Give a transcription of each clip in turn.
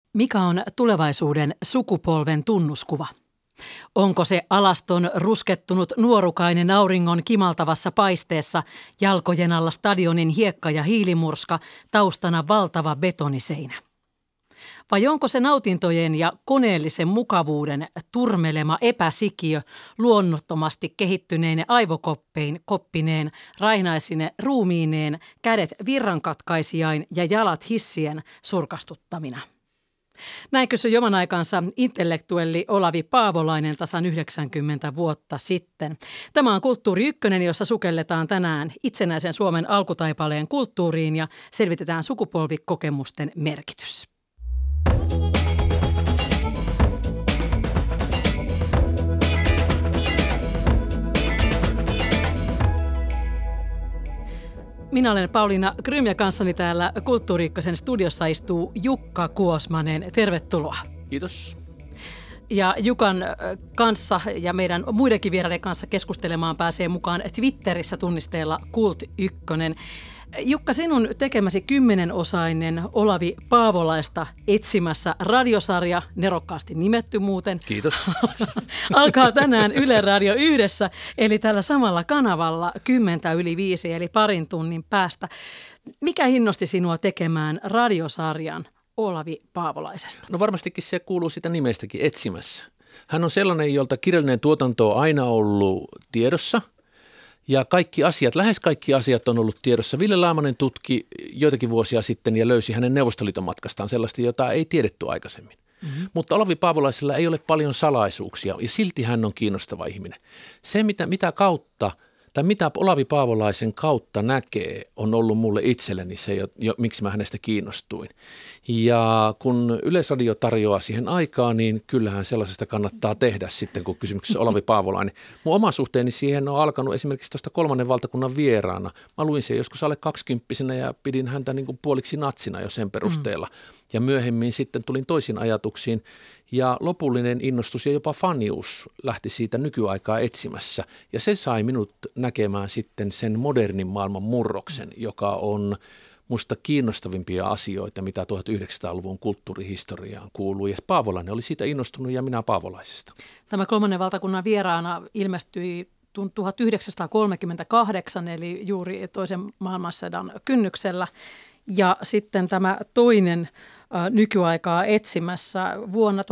Mikä on tulevaisuuden sukupolven tunnuskuva? Onko se alaston ruskettunut nuorukainen auringon kimaltavassa paisteessa, jalkojen alla stadionin hiekka ja hiilimurska, taustana valtava betoniseinä? Vai onko se nautintojen ja koneellisen mukavuuden turmelema epäsikiö luonnottomasti kehittyneen koppineen, raihnaisine ruumiineen, kädet virrankatkaisijain ja jalat hissien surkastuttamina? Näin kysyi oman aikansa intellektuelli Olavi Paavolainen tasan 90 vuotta sitten. Tämä on Kulttuuri Ykkönen, jossa sukelletaan tänään itsenäisen Suomen alkutaipaleen kulttuuriin ja selvitetään sukupolvikokemusten merkitys. Minä olen Pauliina Grym ja kanssani täällä Kulttuuri Ykkösen studiossa istuu Jukka Kuosmanen. Tervetuloa. Kiitos. Ja Jukan kanssa ja meidän muidenkin vieraiden kanssa keskustelemaan pääsee mukaan Twitterissä tunnisteella Kult1. Jukka, sinun tekemäsi 10-osainen Olavi Paavolaista etsimässä radiosarja, nerokkaasti nimetty muuten. Kiitos. Alkaa tänään Yle Radio 1, eli tällä samalla kanavalla 10:05, eli parin tunnin päästä. Mikä innosti sinua tekemään radiosarjan Olavi Paavolaisesta? No varmastikin se kuuluu sitä nimestäkin, etsimässä. Hän on sellainen, jolta kirjallinen tuotanto on aina ollut tiedossa. Ja lähes kaikki asiat on ollut tiedossa. Ville Laamanen tutki joitakin vuosia sitten ja löysi hänen Neuvostoliiton matkastaan sellaista, jota ei tiedetty aikaisemmin. Mm-hmm. Mutta Olavi Paavolaisella ei ole paljon salaisuuksia ja silti hän on kiinnostava ihminen. Se, mitä Olavi Paavolaisen kautta näkee, on ollut mulle itselleni se, miksi mä hänestä kiinnostuin. Ja kun Yleisradio tarjoaa siihen aikaa, niin kyllähän sellaisesta kannattaa tehdä sitten, kun kysymyksessä on Olavi Paavolainen. Mun oma suhteeni siihen on alkanut esimerkiksi tuosta 3. valtakunnan vieraana. Mä luin sen joskus alle 20-vuotiaana ja pidin häntä niin kuin puoliksi natsina jo sen perusteella. Ja myöhemmin sitten tulin toisiin ajatuksiin. Ja lopullinen innostus ja jopa fanius lähti siitä nykyaikaa etsimässä. Ja se sai minut näkemään sitten sen modernin maailman murroksen, joka on musta kiinnostavimpia asioita, mitä 1900-luvun kulttuurihistoriaan kuuluu. Ja Paavolainen oli siitä innostunut ja minä Paavolaisesta. Tämä 3. valtakunnan vieraana ilmestyi 1938, eli juuri toisen maailmansodan kynnyksellä. Ja sitten tämä toinen nykyaikaa etsimässä vuonna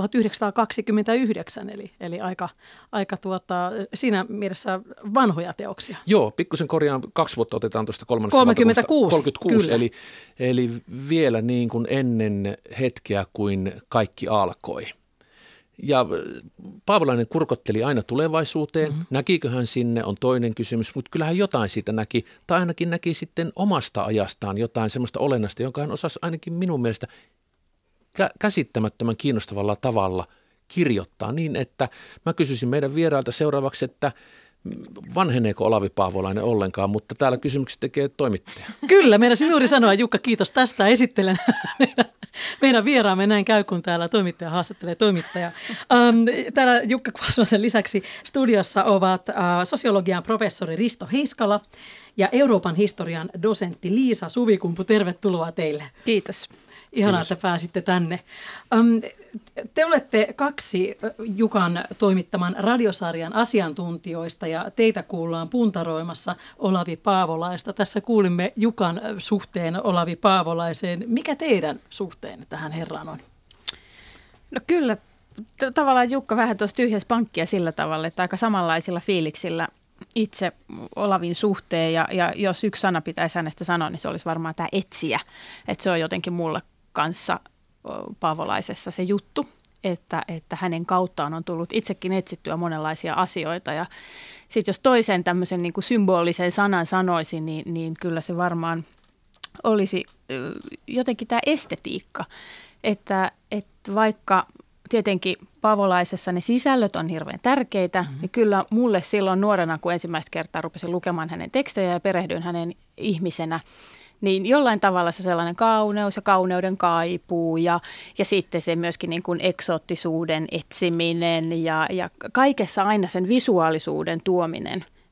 1929, eli aika siinä mielessä vanhoja teoksia. Joo, pikkusen korjaan, 2 vuotta otetaan tuosta 36, eli vielä niin kuin ennen hetkeä kuin kaikki alkoi. Ja Paavolainen kurkotteli aina tulevaisuuteen. Näkikö hän sinne, on toinen kysymys, mutta kyllähän jotain siitä näki, tai ainakin näki sitten omasta ajastaan jotain semmoista olennaista, jonka hän osasi ainakin minun mielestä käsittämättömän kiinnostavalla tavalla kirjoittaa niin, että mä kysyisin meidän vierailta seuraavaksi, että vanheneeko Olavi Paavolainen ollenkaan, mutta täällä kysymykset tekee toimittaja. Kyllä, meidän juuri sanoa, Jukka, kiitos tästä. Esittelen meidän vieraamme, näin käy, kun täällä toimittaja haastattelee toimittajaa. Täällä Jukka Kuosmasen lisäksi studiossa ovat sosiologian professori Risto Heiskala ja Euroopan historian dosentti Liisa Suvikumpu. Tervetuloa teille. Kiitos. Ihanaa, että pääsitte tänne. Te olette 2 Jukan toimittaman radiosarjan asiantuntijoista ja teitä kuullaan puntaroimassa Olavi Paavolaista. Tässä kuulimme Jukan suhteen Olavi Paavolaiseen. Mikä teidän suhteen tähän herraan on? No kyllä, tavallaan Jukka vähän tuossa tyhjäs pankkia sillä tavalla, että aika samanlaisilla fiiliksillä itse Olavin suhteen. Ja jos yksi sana pitäisi hänestä sanoa, niin se olisi varmaan tämä etsijä. Että se on jotenkin mulle kanssa Paavolaisessa se juttu, että hänen kauttaan on tullut itsekin etsittyä monenlaisia asioita. Ja sitten jos toisen tämmöisen niin kuin symbolisen sanan sanoisin, niin kyllä se varmaan olisi jotenkin tämä estetiikka. Että vaikka tietenkin Paavolaisessa ne sisällöt on hirveän tärkeitä, niin kyllä mulle silloin nuorena, kun ensimmäistä kertaa rupesin lukemaan hänen tekstejä ja perehdyin hänen ihmisenä, niin jollain tavalla se sellainen kauneus ja kauneuden kaipuu ja sitten se myöskin niin kuin eksoottisuuden etsiminen ja kaikessa aina sen visuaalisuuden tuominen,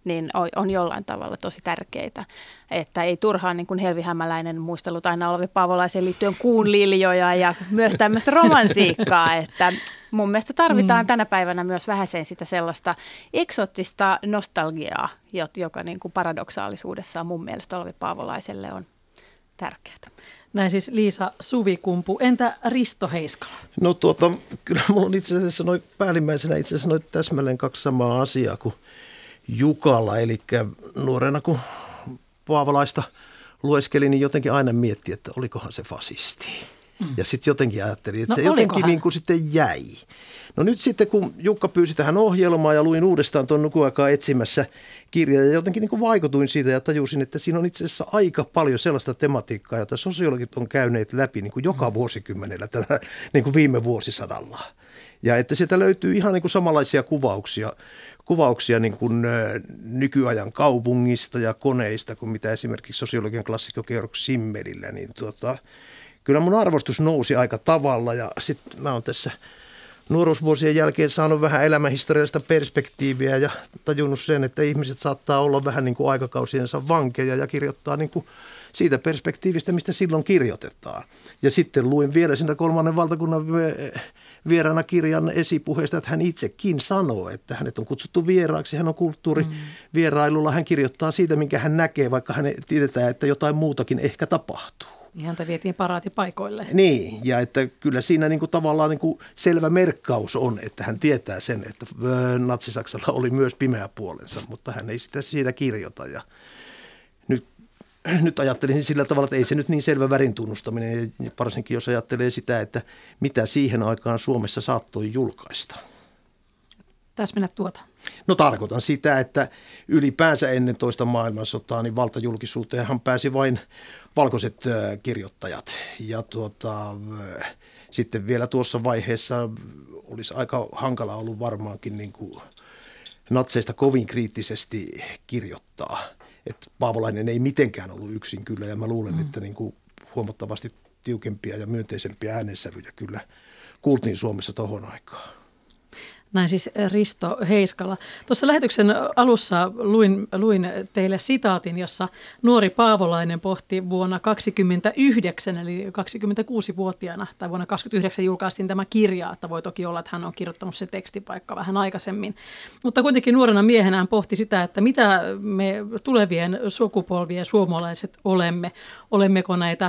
niin on jollain tavalla tosi tärkeitä. Että ei turhaan niin kuin helvihämäläinen muistelut aina Olavi Paavolaiseen liittyen kuunliljoja ja myös tämmöistä romantiikkaa, että mun mielestä tarvitaan tänä päivänä myös vähäsen sitä sellaista eksoottista nostalgiaa, joka niin kuin paradoksaalisuudessaan mun mielestä Olavi Paavolaiselle on tärkeää. Näin siis Liisa Suvikumpu. Entä Risto Heiskala? No kyllä mulla on itse asiassa päällimmäisenä täsmälleen 2 samaa asiaa kuin Jukalla. Eli nuorena kun Paavolaista lueskelin, niin jotenkin aina mietti, että olikohan se fasisti. Ja sitten jotenkin ajattelin, että se jotenkin niin kuin sitten jäi. No nyt sitten, kun Jukka pyysi tähän ohjelmaan ja luin uudestaan tuon Nykyaikaa etsimässä kirjaa ja jotenkin niin kuin vaikutuin siitä ja tajusin, että siinä on itse asiassa aika paljon sellaista tematiikkaa, jota sosiologit on käyneet läpi niin kuin joka vuosikymmenellä tällä niin kuin viime vuosisadalla. Ja että sieltä löytyy ihan niin kuin samanlaisia kuvauksia niin kuin nykyajan kaupungista ja koneista kuin mitä esimerkiksi sosiologian klassikko Georg Simmelillä, niin kyllä mun arvostus nousi aika tavalla ja sitten mä oon tässä nuoruusvuosien jälkeen saanut vähän elämänhistoriallista perspektiiviä ja tajunnut sen, että ihmiset saattaa olla vähän niin kuin aikakausiensa vankeja ja kirjoittaa niin kuin siitä perspektiivistä, mistä silloin kirjoitetaan. Ja sitten luin vielä siinä 3. valtakunnan vieraana kirjan esipuheesta, että hän itsekin sanoo, että hänet on kutsuttu vieraaksi, hän on kulttuurivierailulla, hän kirjoittaa siitä, minkä hän näkee, vaikka hän tiedetään, että jotain muutakin ehkä tapahtuu. Häntä vietiin paraatipaikoille. Niin, ja että kyllä siinä niin kuin tavallaan niin kuin selvä merkkaus on, että hän tietää sen, että Natsi-Saksalla oli myös pimeä puolensa, mutta hän ei sitä siitä kirjoita. Ja nyt ajattelisin sillä tavalla, että ei se nyt niin selvä värin tunnustaminen, varsinkin jos ajattelee sitä, että mitä siihen aikaan Suomessa saattoi julkaista. Täsmennä tuota. No tarkoitan sitä, että ylipäänsä ennen toista maailmansotaa niin valtajulkisuuteenhan pääsi vain valkoiset kirjoittajat ja sitten vielä tuossa vaiheessa olisi aika hankala ollut varmaankin niin kuin natseista kovin kriittisesti kirjoittaa. Että Paavolainen ei mitenkään ollut yksin kyllä ja mä luulen, että niin kuin huomattavasti tiukempia ja myönteisempiä äänensävyjä kyllä kuultiin Suomessa tohon aikaan. Näin siis Risto Heiskala. Tuossa lähetyksen alussa luin teille sitaatin, jossa nuori Paavolainen pohti vuonna 1929, eli 26-vuotiaana, tai vuonna 1929 julkaistiin tämä kirja, että voi toki olla, että hän on kirjoittanut se tekstipaikka vähän aikaisemmin. Mutta kuitenkin nuorena miehenä hän pohti sitä, että mitä me tulevien sukupolvien suomalaiset olemme. Olemmeko näitä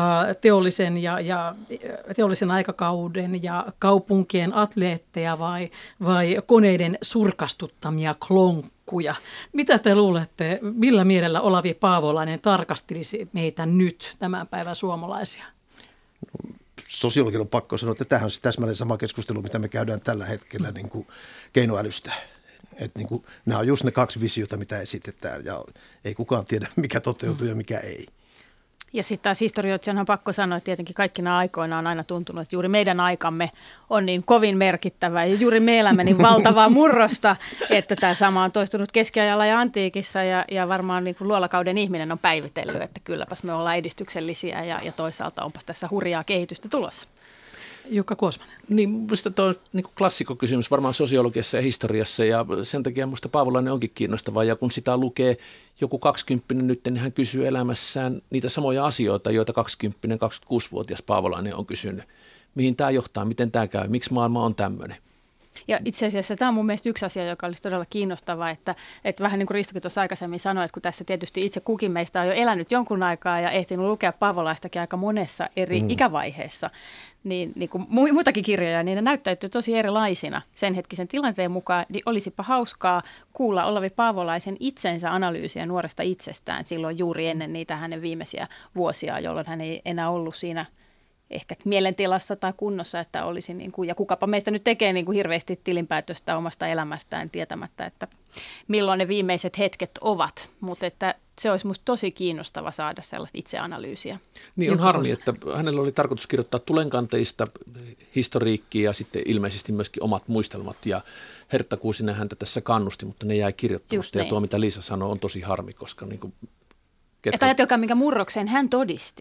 teollisen aikakauden ja kaupunkien atleetteja vai koneiden surkastuttamia klonkkuja. Mitä te luulette, millä mielellä Olavi Paavolainen tarkastelisi meitä nyt tämän päivän suomalaisia? Sosiologilla on pakko sanoa, että tämähän on täsmälleen sama keskustelu, mitä me käydään tällä hetkellä niin kuin keinoälystä. Että niin kuin, nämä on just ne 2 visiota, mitä esitetään ja ei kukaan tiedä, mikä toteutuu ja mikä ei. Ja sitten taas historioitsijan on pakko sanoa, että tietenkin kaikkina aikoina on aina tuntunut, että juuri meidän aikamme on niin kovin merkittävä ja juuri me elämme niin valtavaa murrosta, että tämä sama on toistunut keskiajalla ja antiikissa ja varmaan niin kuin luolakauden ihminen on päivitellyt, että kylläpäs me ollaan edistyksellisiä ja toisaalta onpas tässä hurjaa kehitystä tulossa. Jukka Kuosmanen. Niin, minusta tuo on niin klassikkokysymys varmaan sosiologiassa ja historiassa ja sen takia minusta Paavolainen onkin kiinnostavaa ja kun sitä lukee joku 20 nyt, niin hän kysyy elämässään niitä samoja asioita, joita 20-26-vuotias Paavolainen on kysynyt. Mihin tämä johtaa, miten tämä käy, miksi maailma on tämmöinen? Ja itse asiassa tämä on mun mielestä yksi asia, joka olisi todella kiinnostavaa, että vähän niin kuin Ristokin tuossa aikaisemmin sanoi, että kun tässä tietysti itse kukin meistä on jo elänyt jonkun aikaa ja ehtinyt lukea Paavolaistakin aika monessa eri ikävaiheessa, niin kuin muitakin kirjoja, niin ne näyttäytyy tosi erilaisina sen hetkisen tilanteen mukaan, niin olisipa hauskaa kuulla Olavi Paavolaisen itsensä analyysiä nuoresta itsestään silloin juuri ennen niitä hänen viimeisiä vuosia, jolloin hän ei enää ollut siinä ehkä mielentilassa tai kunnossa, että olisi niin kuin, ja kukapa meistä nyt tekee niin kuin hirveästi tilinpäätöstä omasta elämästään tietämättä, että milloin ne viimeiset hetket ovat, mutta että se olisi musta tosi kiinnostava saada sellaista itseanalyysiä. Niin on harmi, että hänellä oli tarkoitus kirjoittaa tulenkanteista historiikkia ja sitten ilmeisesti myöskin omat muistelmat ja Hertta Kuusinen häntä tässä kannusti, mutta ne jäi kirjoittamatta ja tuo mitä Liisa sanoi on tosi harmi, koska niin kuin että ajatelkaa, minkä murrokseen hän todisti.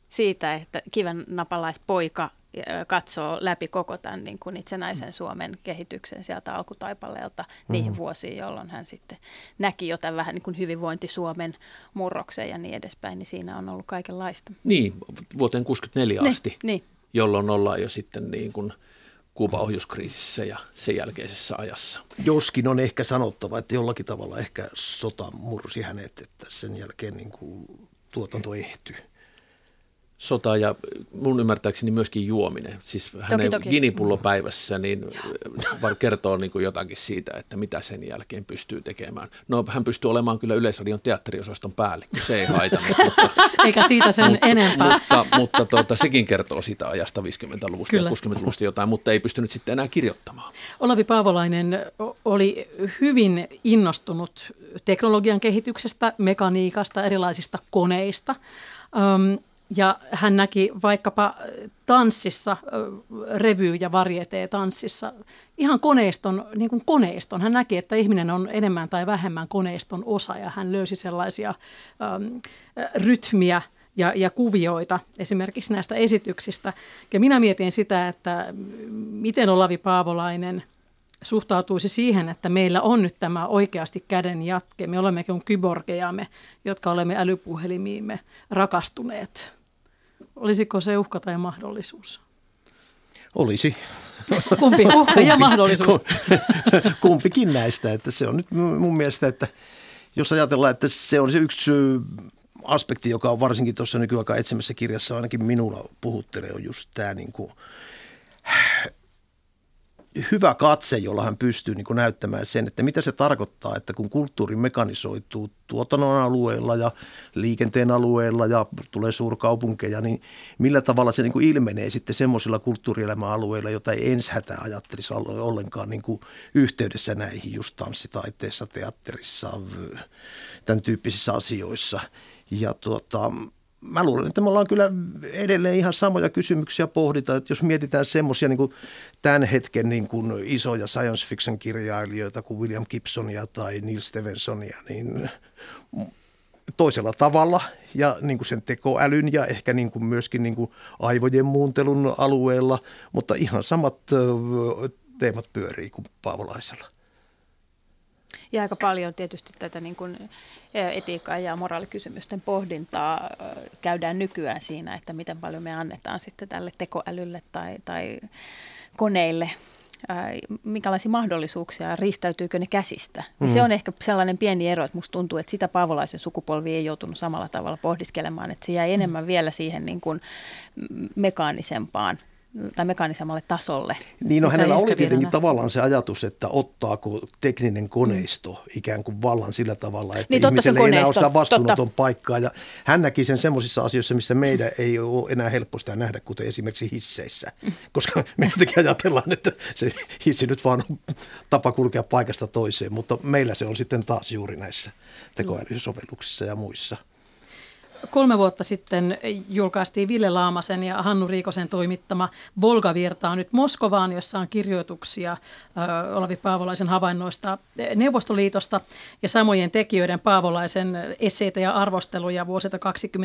siitä, että kivennapalaispoika katsoo läpi koko tämän niin kuin itsenäisen Suomen kehityksen sieltä alkutaipaleelta niihin vuosiin, jolloin hän sitten näki jotain vähän niin kuin hyvinvointi-Suomen murroksen ja niin edespäin, niin siinä on ollut kaikenlaista. Niin, vuoteen 1964 asti, niin. Jolloin ollaan jo sitten niin kuin Kuuban ohjuskriisissä ja sen jälkeisessä ajassa. Joskin on ehkä sanottava, että jollakin tavalla ehkä sota mursi hänet, että sen jälkeen niin kuin tuotanto ehtyy. Sota ja mun ymmärtääkseni myöskin juominen. Siis hänen ginipullo päivässä niin kertoo niin kuin jotakin siitä, että mitä sen jälkeen pystyy tekemään. No hän pystyy olemaan kyllä Yleisradion teatteriosaston päällikkö, se ei haitannut. Eikä siitä sen enempää. Mutta sekin kertoo sitä ajasta 50-luvusta ja 60-luvusta jotain, mutta ei pystynyt sitten enää kirjoittamaan. Olavi Paavolainen oli hyvin innostunut teknologian kehityksestä, mekaniikasta, erilaisista koneista. Ja hän näki vaikkapa tanssissa, revy- ja varieté-tanssissa ihan niin kuin koneiston. Hän näki, että ihminen on enemmän tai vähemmän koneiston osa ja hän löysi sellaisia rytmiä ja kuvioita esimerkiksi näistä esityksistä. Ja minä mietin sitä, että miten Olavi Paavolainen suhtautuisi siihen, että meillä on nyt tämä oikeasti käden jatke. Me olemme kuin kyborgejamme, jotka olemme älypuhelimiimme rakastuneet. Olisiko se uhka tai mahdollisuus? Olisi. Kumpi? Uhka ja mahdollisuus. Kumpikin näistä. Että se on nyt mun mielestä, että jos ajatellaan, että se on se yksi aspekti, joka on varsinkin tuossa nykyaikaan etsimässä kirjassa ainakin minulla puhuttelee, on just tämä niin kuin hyvä katse, jolla hän pystyy niin kuin näyttämään sen, että mitä se tarkoittaa, että kun kulttuuri mekanisoituu tuotannon alueella ja liikenteen alueella ja tulee suurkaupunkeja, niin millä tavalla se niin kuin ilmenee sitten semmoisilla kulttuurielämän alueilla, jota ei ensi hätää ajattelisi ollenkaan niin kuin yhteydessä näihin just tanssitaiteessa, teatterissa, tämän tyyppisissä asioissa. Ja mä luulen, että me ollaan kyllä edelleen ihan samoja kysymyksiä pohditaan, että jos mietitään semmoisia niin kuin tämän hetken niin kuin isoja science fiction kirjailijoita kuin William Gibsonia tai Neil Stevensonia, niin toisella tavalla ja niin kuin sen tekoälyn ja ehkä niin kuin myöskin niin kuin aivojen muuntelun alueella, mutta ihan samat teemat pyörii kuin Paavolaisella. Ja aika paljon tietysti tätä niin kuin etiikkaa ja moraalikysymysten pohdintaa käydään nykyään siinä, että miten paljon me annetaan sitten tälle tekoälylle tai koneille, minkälaisia mahdollisuuksia, riistäytyykö ne käsistä. Se on ehkä sellainen pieni ero, että musta tuntuu, että sitä Paavolaisen sukupolvi ei joutunut samalla tavalla pohdiskelemaan, että se jäi enemmän vielä siihen niin kuin mekaanisemmalle tasolle. Niin, no hänellä oli tietenkin tavallaan se ajatus, että ottaako tekninen koneisto ikään kuin vallan sillä tavalla, että niin, ihmiselle ei enää ole sitä vastuunoton paikkaa. Ja hän näki sen semmoisissa asioissa, missä meidän ei ole enää helppo sitä nähdä, kuten esimerkiksi hisseissä. Koska me jotenkin ajatellaan, että se hissi nyt vaan on tapa kulkea paikasta toiseen, mutta meillä se on sitten taas juuri näissä tekoälysovelluksissa ja muissa. 3 vuotta sitten julkaistiin Ville Laamasen ja Hannu Riikosen toimittama Volga-virtaa nyt Moskovaan, jossa on kirjoituksia Olavi Paavolaisen havainnoista Neuvostoliitosta ja samojen tekijöiden Paavolaisen esseitä ja arvosteluja vuosilta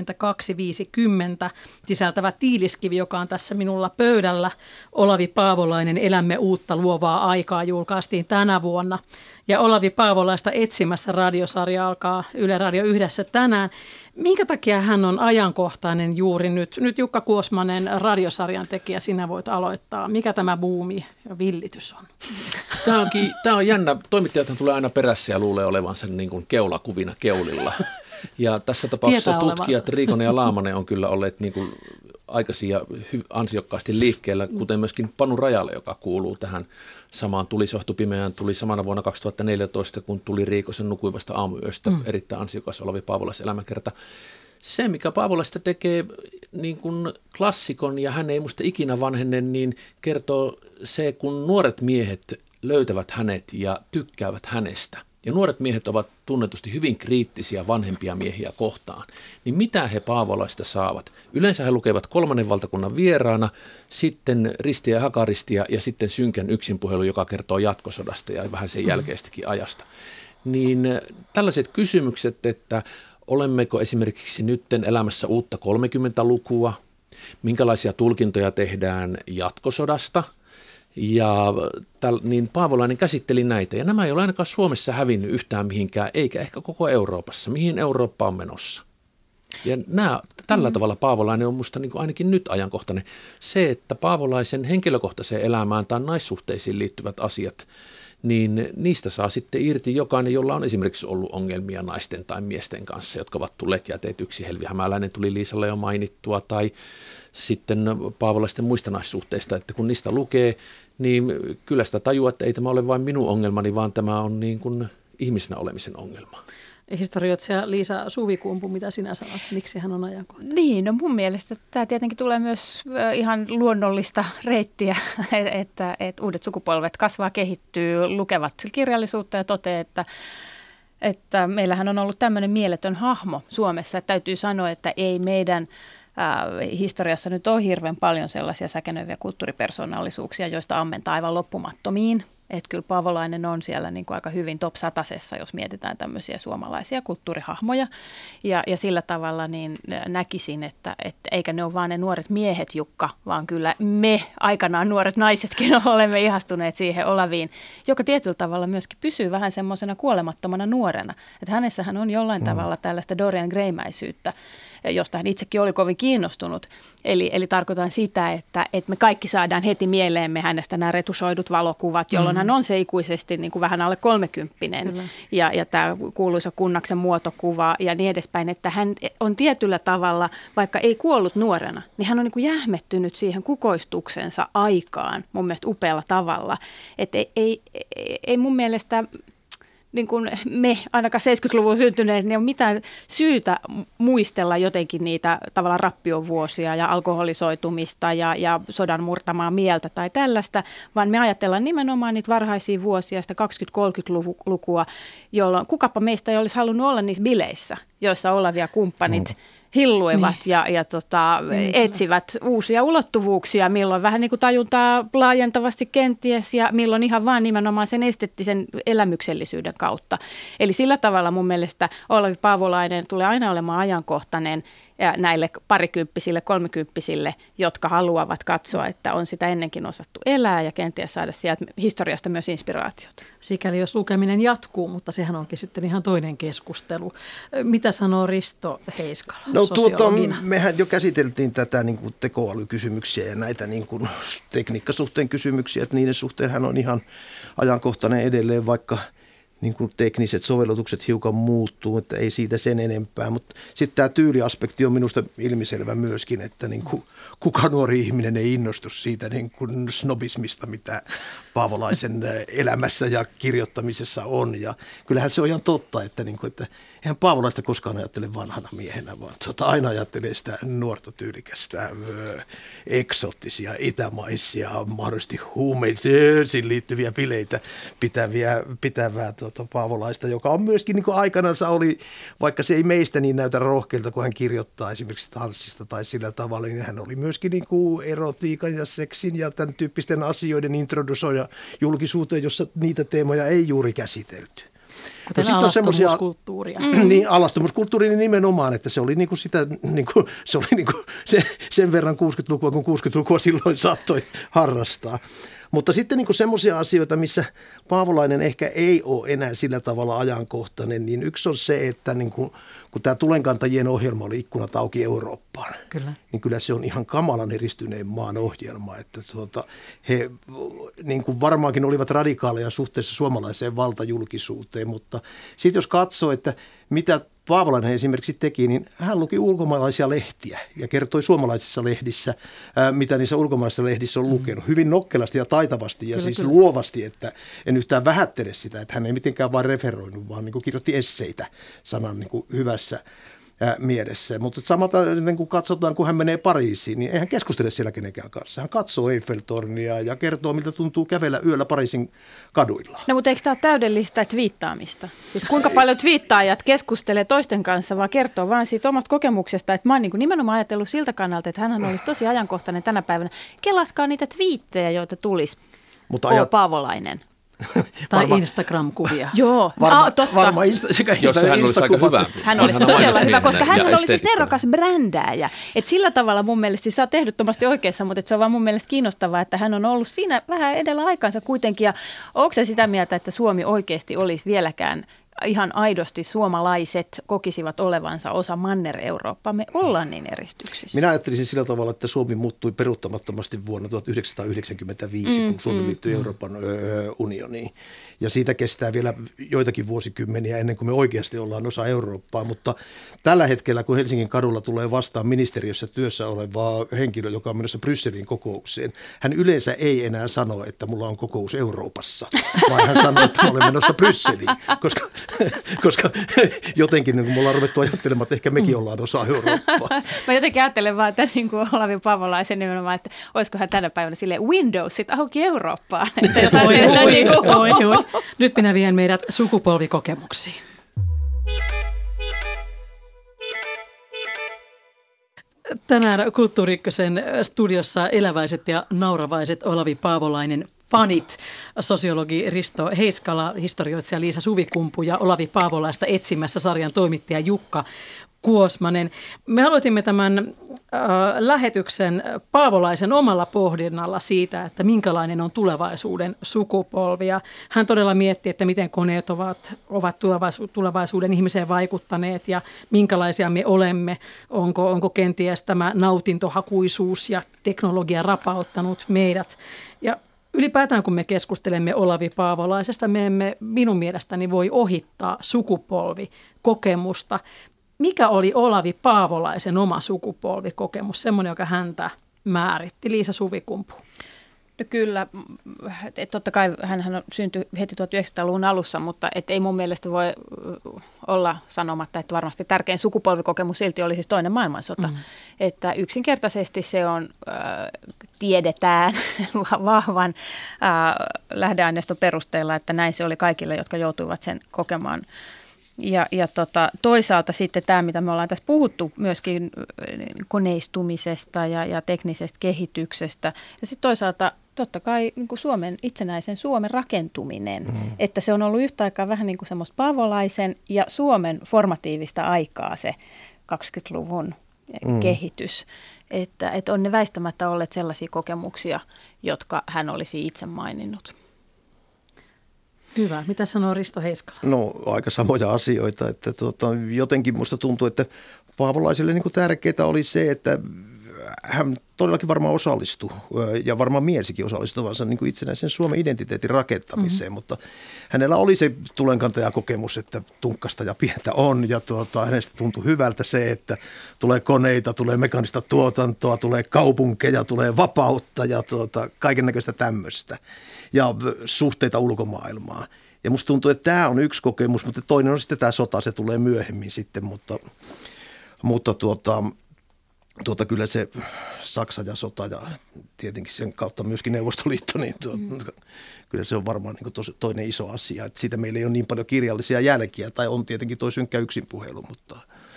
22-50 sisältävä tiiliskivi, joka on tässä minulla pöydällä. Olavi Paavolainen, elämme uutta luovaa aikaa, julkaistiin tänä vuonna. Ja Olavi Paavolaista etsimässä radiosarja alkaa Yle Radio 1 tänään. Minkä takia hän on ajankohtainen juuri nyt? Nyt Jukka Kuosmanen, radiosarjan tekijä, sinä voit aloittaa. Mikä tämä buumi ja villitys on? Tämä on jännä. Toimittajathan tulee aina perässä ja luulee olevansa niin kuin keulakuvina keulilla. Ja tässä tapauksessa tutkijat Riikonen ja Laamanen on kyllä olleet niin kuin aikaisin ja ansiokkaasti liikkeellä, kuten myöskin Panu Rajalle, joka kuuluu tähän samaan Tulisohtu pimeään, tuli samana vuonna 2014, kun tuli Riikosen Nukuivasta aamuyöstä, erittäin ansiokas Olavi Paavolaisen elämäkerta. Se, mikä Paavolaista tekee niin kuin klassikon, ja hän ei musta ikinä vanhene, niin kertoo se, kun nuoret miehet löytävät hänet ja tykkäävät hänestä. Ja nuoret miehet ovat tunnetusti hyvin kriittisiä vanhempia miehiä kohtaan. Niin mitä he Paavolaista saavat? Yleensä he lukevat 3. valtakunnan vieraana, sitten Ristiä ja Hakaristia ja sitten Synkän yksinpuhelu, joka kertoo jatkosodasta ja vähän sen jälkeistäkin ajasta. Niin tällaiset kysymykset, että olemmeko esimerkiksi nytten elämässä uutta 30-lukua, minkälaisia tulkintoja tehdään jatkosodasta. Ja niin Paavolainen käsitteli näitä, ja nämä ei ole ainakaan Suomessa hävinnyt yhtään mihinkään, eikä ehkä koko Euroopassa, mihin Eurooppa on menossa. Ja tällä tavalla Paavolainen on musta niin kuin ainakin nyt ajankohtainen. Se, että Paavolaisen henkilökohtaiseen elämään tai naissuhteisiin liittyvät asiat, niin niistä saa sitten irti jokainen, jolla on esimerkiksi ollut ongelmia naisten tai miesten kanssa, jotka ovat tulleet jäteet yksi. Helvi Hämäläinen tuli Liisalla jo mainittua, tai sitten Paavolaisten muista naissuhteista, että kun niistä lukee, niin kyllä sitä tajuaa, että ei tämä ole vain minun ongelmani, vaan tämä on niin kuin ihmisenä olemisen ongelma. Historioitsija Liisa Suvikumpu, mitä sinä sanot? Miksi hän on ajankohtainen? Niin, no mun mielestä tämä tietenkin tulee myös ihan luonnollista reittiä, että uudet sukupolvet kasvaa, kehittyy, lukevat kirjallisuutta ja toteaa, että meillähän on ollut tämmöinen mieletön hahmo Suomessa. Että täytyy sanoa, että ei meidän historiassa nyt ole hirveän paljon sellaisia säkenöiviä kulttuuripersonaalisuuksia, joista ammentaa aivan loppumattomiin. Että kyllä Paavolainen on siellä niin kuin aika hyvin top 100:ssa, jos mietitään tämmöisiä suomalaisia kulttuurihahmoja. Ja sillä tavalla niin näkisin, että eikä ne ole vaan ne nuoret miehet, Jukka, vaan kyllä me aikanaan nuoret naisetkin olemme ihastuneet siihen Olaviin, joka tietyllä tavalla myöskin pysyy vähän semmoisena kuolemattomana nuorena. Että hänessähän on jollain tavalla tällaista Dorian Gray-mäisyyttä, josta hän itsekin oli kovin kiinnostunut. Eli tarkoitan sitä, että me kaikki saadaan heti mieleemme hänestä nämä retusoidut valokuvat, jolloin hän on se ikuisesti niin kuin vähän alle 30 ja tämä kuuluisa Kunnaksen muotokuva ja niin edespäin, että hän on tietyllä tavalla, vaikka ei kuollut nuorena, niin hän on niin kuin jähmettynyt siihen kukoistuksensa aikaan mun mielestä upealla tavalla. Että ei mun mielestä niin kuin me ainakaan 70-luvun syntyneet, niin ei ole mitään syytä muistella jotenkin niitä tavallaan rappiovuosia ja alkoholisoitumista ja sodan murtamaa mieltä tai tällaista, vaan me ajatellaan nimenomaan niitä varhaisia vuosia, sitä 20-30-lukua, jolloin kukapa meistä ei olisi halunnut olla niissä bileissä, joissa Olavi ja kumppanit hilluivat etsivät uusia ulottuvuuksia, milloin vähän niin kuin tajuntaa laajentavasti kenties ja milloin ihan vaan nimenomaan sen esteettisen elämyksellisyyden kautta. Eli sillä tavalla mun mielestä Olavi Paavolainen tulee aina olemaan ajankohtainen näille parikymppisille, kolmekymppisille, jotka haluavat katsoa, että on sitä ennenkin osattu elää ja kenties saada sieltä historiasta myös inspiraatiota. Sikäli jos lukeminen jatkuu, mutta sehän onkin sitten ihan toinen keskustelu. Mitä sanoo Risto Heiskala sosiologina? Mehän jo käsiteltiin tätä niin kuin tekoälykysymyksiä ja näitä niin kuin tekniikkasuhteen kysymyksiä, että niiden suhteen hän on ihan ajankohtainen edelleen, vaikka niin kuin tekniset sovellutukset hiukan muuttuu, että ei siitä sen enempää. Mutta sitten tämä tyyliaspekti on minusta ilmiselvä myöskin, että niin kuin kuka nuori ihminen ei innostu siitä niin kuin snobismista, mitä Paavolaisen elämässä ja kirjoittamisessa on. Ja kyllähän se on ihan totta, että, niin kuin, että eihän Paavolaista koskaan ajattele vanhana miehenä, vaan aina ajattelee sitä nuorta tyylikästä, eksoottisia, itämaisia, mahdollisesti huumeisiin liittyviä bileitä pitävää Paavolaista, joka on myöskin niin kuin aikanansa oli, vaikka se ei meistä niin näytä rohkeilta, kun hän kirjoittaa esimerkiksi tanssista tai sillä tavalla, niin hän oli myöskin niin kuin erotiikan ja seksin ja tämän tyyppisten asioiden introdusoida julkisuuteen, jossa niitä teemoja ei juuri käsitelty. Kuten alastomuuskulttuuria. Niin, alastomuuskulttuuri niin nimenomaan, että se oli niinku sitä, niinku, se oli niinku sen verran 60-lukua, kun 60-lukua silloin saattoi harrastaa. Mutta sitten niinku semmoisia asioita, missä Paavolainen ehkä ei ole enää sillä tavalla ajankohtainen, niin yksi on se, että niinku, kun tämä Tulenkantajien ohjelma oli Ikkunat auki Eurooppaan, niin kyllä se on ihan kamalan eristyneen maan ohjelma. Että he niinku varmaankin olivat radikaaleja suhteessa suomalaiseen valtajulkisuuteen, mutta sitten jos katsoo, että mitä Paavolainen esimerkiksi teki, niin hän luki ulkomaalaisia lehtiä ja kertoi suomalaisissa lehdissä, mitä niissä ulkomaalaisissa lehdissä on lukenut. Hyvin nokkelasti ja taitavasti ja siis luovasti, että en yhtään vähättele sitä, että hän ei mitenkään vain referoinut, vaan niin kuin kirjoitti esseitä sanan niin kuin hyvässä mielessä. Mutta samalla kun katsotaan, kun hän menee Pariisiin, niin ei hän keskustele siellä kenenkään kanssa. Hän katsoo Eiffeltornia ja kertoo, miltä tuntuu kävellä yöllä Pariisin kaduilla. No mutta eikö tämä ole täydellistä twiittaamista? Siis kuinka paljon twiittaajat keskustelee toisten kanssa, vaan kertoo vaan siitä omasta kokemuksesta, että mä oon niin nimenomaan ajatellut siltä kannalta, että hän olisi tosi ajankohtainen tänä päivänä. Kelatkaa niitä twiittejä, joita tulisi. Paavolainen. Tai Instagram-kuvia. Joo, totta. Varmaan jos hän olisi aika hyvä. Hän olisi todella hyvä, koska hän oli siis nerokas brändääjä. Et sillä tavalla mun mielestä, siis sä oot ehdottomasti oikeassa, mutta se on vaan mun mielestä kiinnostavaa, että hän on ollut siinä vähän edellä aikaansa kuitenkin. Ja onko se sitä mieltä, että Suomi oikeasti olisi vieläkään ihan aidosti suomalaiset kokisivat olevansa osa Manner-Eurooppaa? Me ollaan niin eristyksissä. Minä ajattelisin sillä tavalla, että Suomi muuttui peruuttamattomasti vuonna 1995, kun Suomi liittyi Euroopan unioniin. Ja siitä kestää vielä joitakin vuosikymmeniä ennen kuin me oikeasti ollaan osa Eurooppaa. Mutta tällä hetkellä, kun Helsingin kadulla tulee vastaan ministeriössä työssä oleva henkilö, joka on menossa Brysselin kokoukseen, hän yleensä ei enää sano, että mulla on kokous Euroopassa, vaan hän sanoo, että mä olen menossa Brysseliin, koska jotenkin niin me ollaan ruvettu ajattelemaan, että ehkä mekin ollaan osa Eurooppaa. Mä jotenkin ajattelen vaan, että niin kuin Olavi Paavolaisen nimenomaan, että olisikohan tänä päivänä silleen Windowsit auki Eurooppaan. Oi. Nyt minä vien meidät sukupolvikokemuksiin. Tänään Kulttuuri Ykkösen studiossa eläväiset ja nauravaiset Olavi Paavolainen fanit, sosiologi Risto Heiskala, historioitsija Liisa Suvikumpu ja Olavi Paavolaista etsimässä sarjan toimittaja Jukka Kuosmanen. Me aloitimme tämän lähetyksen Paavolaisen omalla pohdinnalla siitä, että minkälainen on tulevaisuuden sukupolvi. Ja hän todella mietti, että miten koneet ovat tulevaisuuden ihmiseen vaikuttaneet ja minkälaisia me olemme. Onko kenties tämä nautintohakuisuus ja teknologia rapauttanut meidät. Ja ylipäätään kun me keskustelemme Olavi Paavolaisesta, me emme minun mielestäni voi ohittaa sukupolvikokemusta. Mikä oli Olavi Paavolaisen oma sukupolvikokemus, semmoinen, joka häntä määritti? Liisa Suvikumpu. No kyllä, totta kai hän syntyi heti 1900-luvun alussa, mutta ei mun mielestä voi olla sanomatta, että varmasti tärkein sukupolvikokemus silti oli siis toinen maailmansota. Että yksinkertaisesti se on, tiedetään vahvan lähdeaineiston perusteella, että näin se oli kaikille, jotka joutuivat sen kokemaan. Ja toisaalta sitten tämä, mitä me ollaan tässä puhuttu myöskin koneistumisesta ja teknisestä kehityksestä. Ja sitten toisaalta totta kai niin kuin itsenäisen Suomen rakentuminen, että se on ollut yhtä aikaa vähän niin kuin semmoista Paavolaisen ja Suomen formatiivista aikaa se 20-luvun kehitys. Että on ne väistämättä olleet sellaisia kokemuksia, jotka hän olisi itse maininnut. Hyvä. Mitä sanoo Risto Heiskala? No aika samoja asioita, että jotenkin musta tuntuu, että Paavolaiselle niin kuin tärkeää oli se, että hän todellakin varmaan osallistui ja varmaan mielsikin osallistuvansa niin kuin itsenäisen Suomen identiteetin rakentamiseen, mutta hänellä oli se tulenkantajakokemus, että tunkkasta ja pientä on ja hänestä tuntui hyvältä se, että tulee koneita, tulee mekaanista tuotantoa, tulee kaupunkeja, tulee vapautta ja kaiken näköistä tämmöistä ja suhteita ulkomaailmaan. Ja musta tuntuu, että tämä on yksi kokemus, mutta toinen on sitten tämä sota, se tulee myöhemmin sitten, mutta kyllä se Saksa ja sota ja tietenkin sen kautta myöskin Neuvostoliitto, niin kyllä se on varmaan niin toinen iso asia. Että siitä meillä ei ole niin paljon kirjallisia jälkiä, tai on tietenkin toi synkkä yksinpuhelu, mutta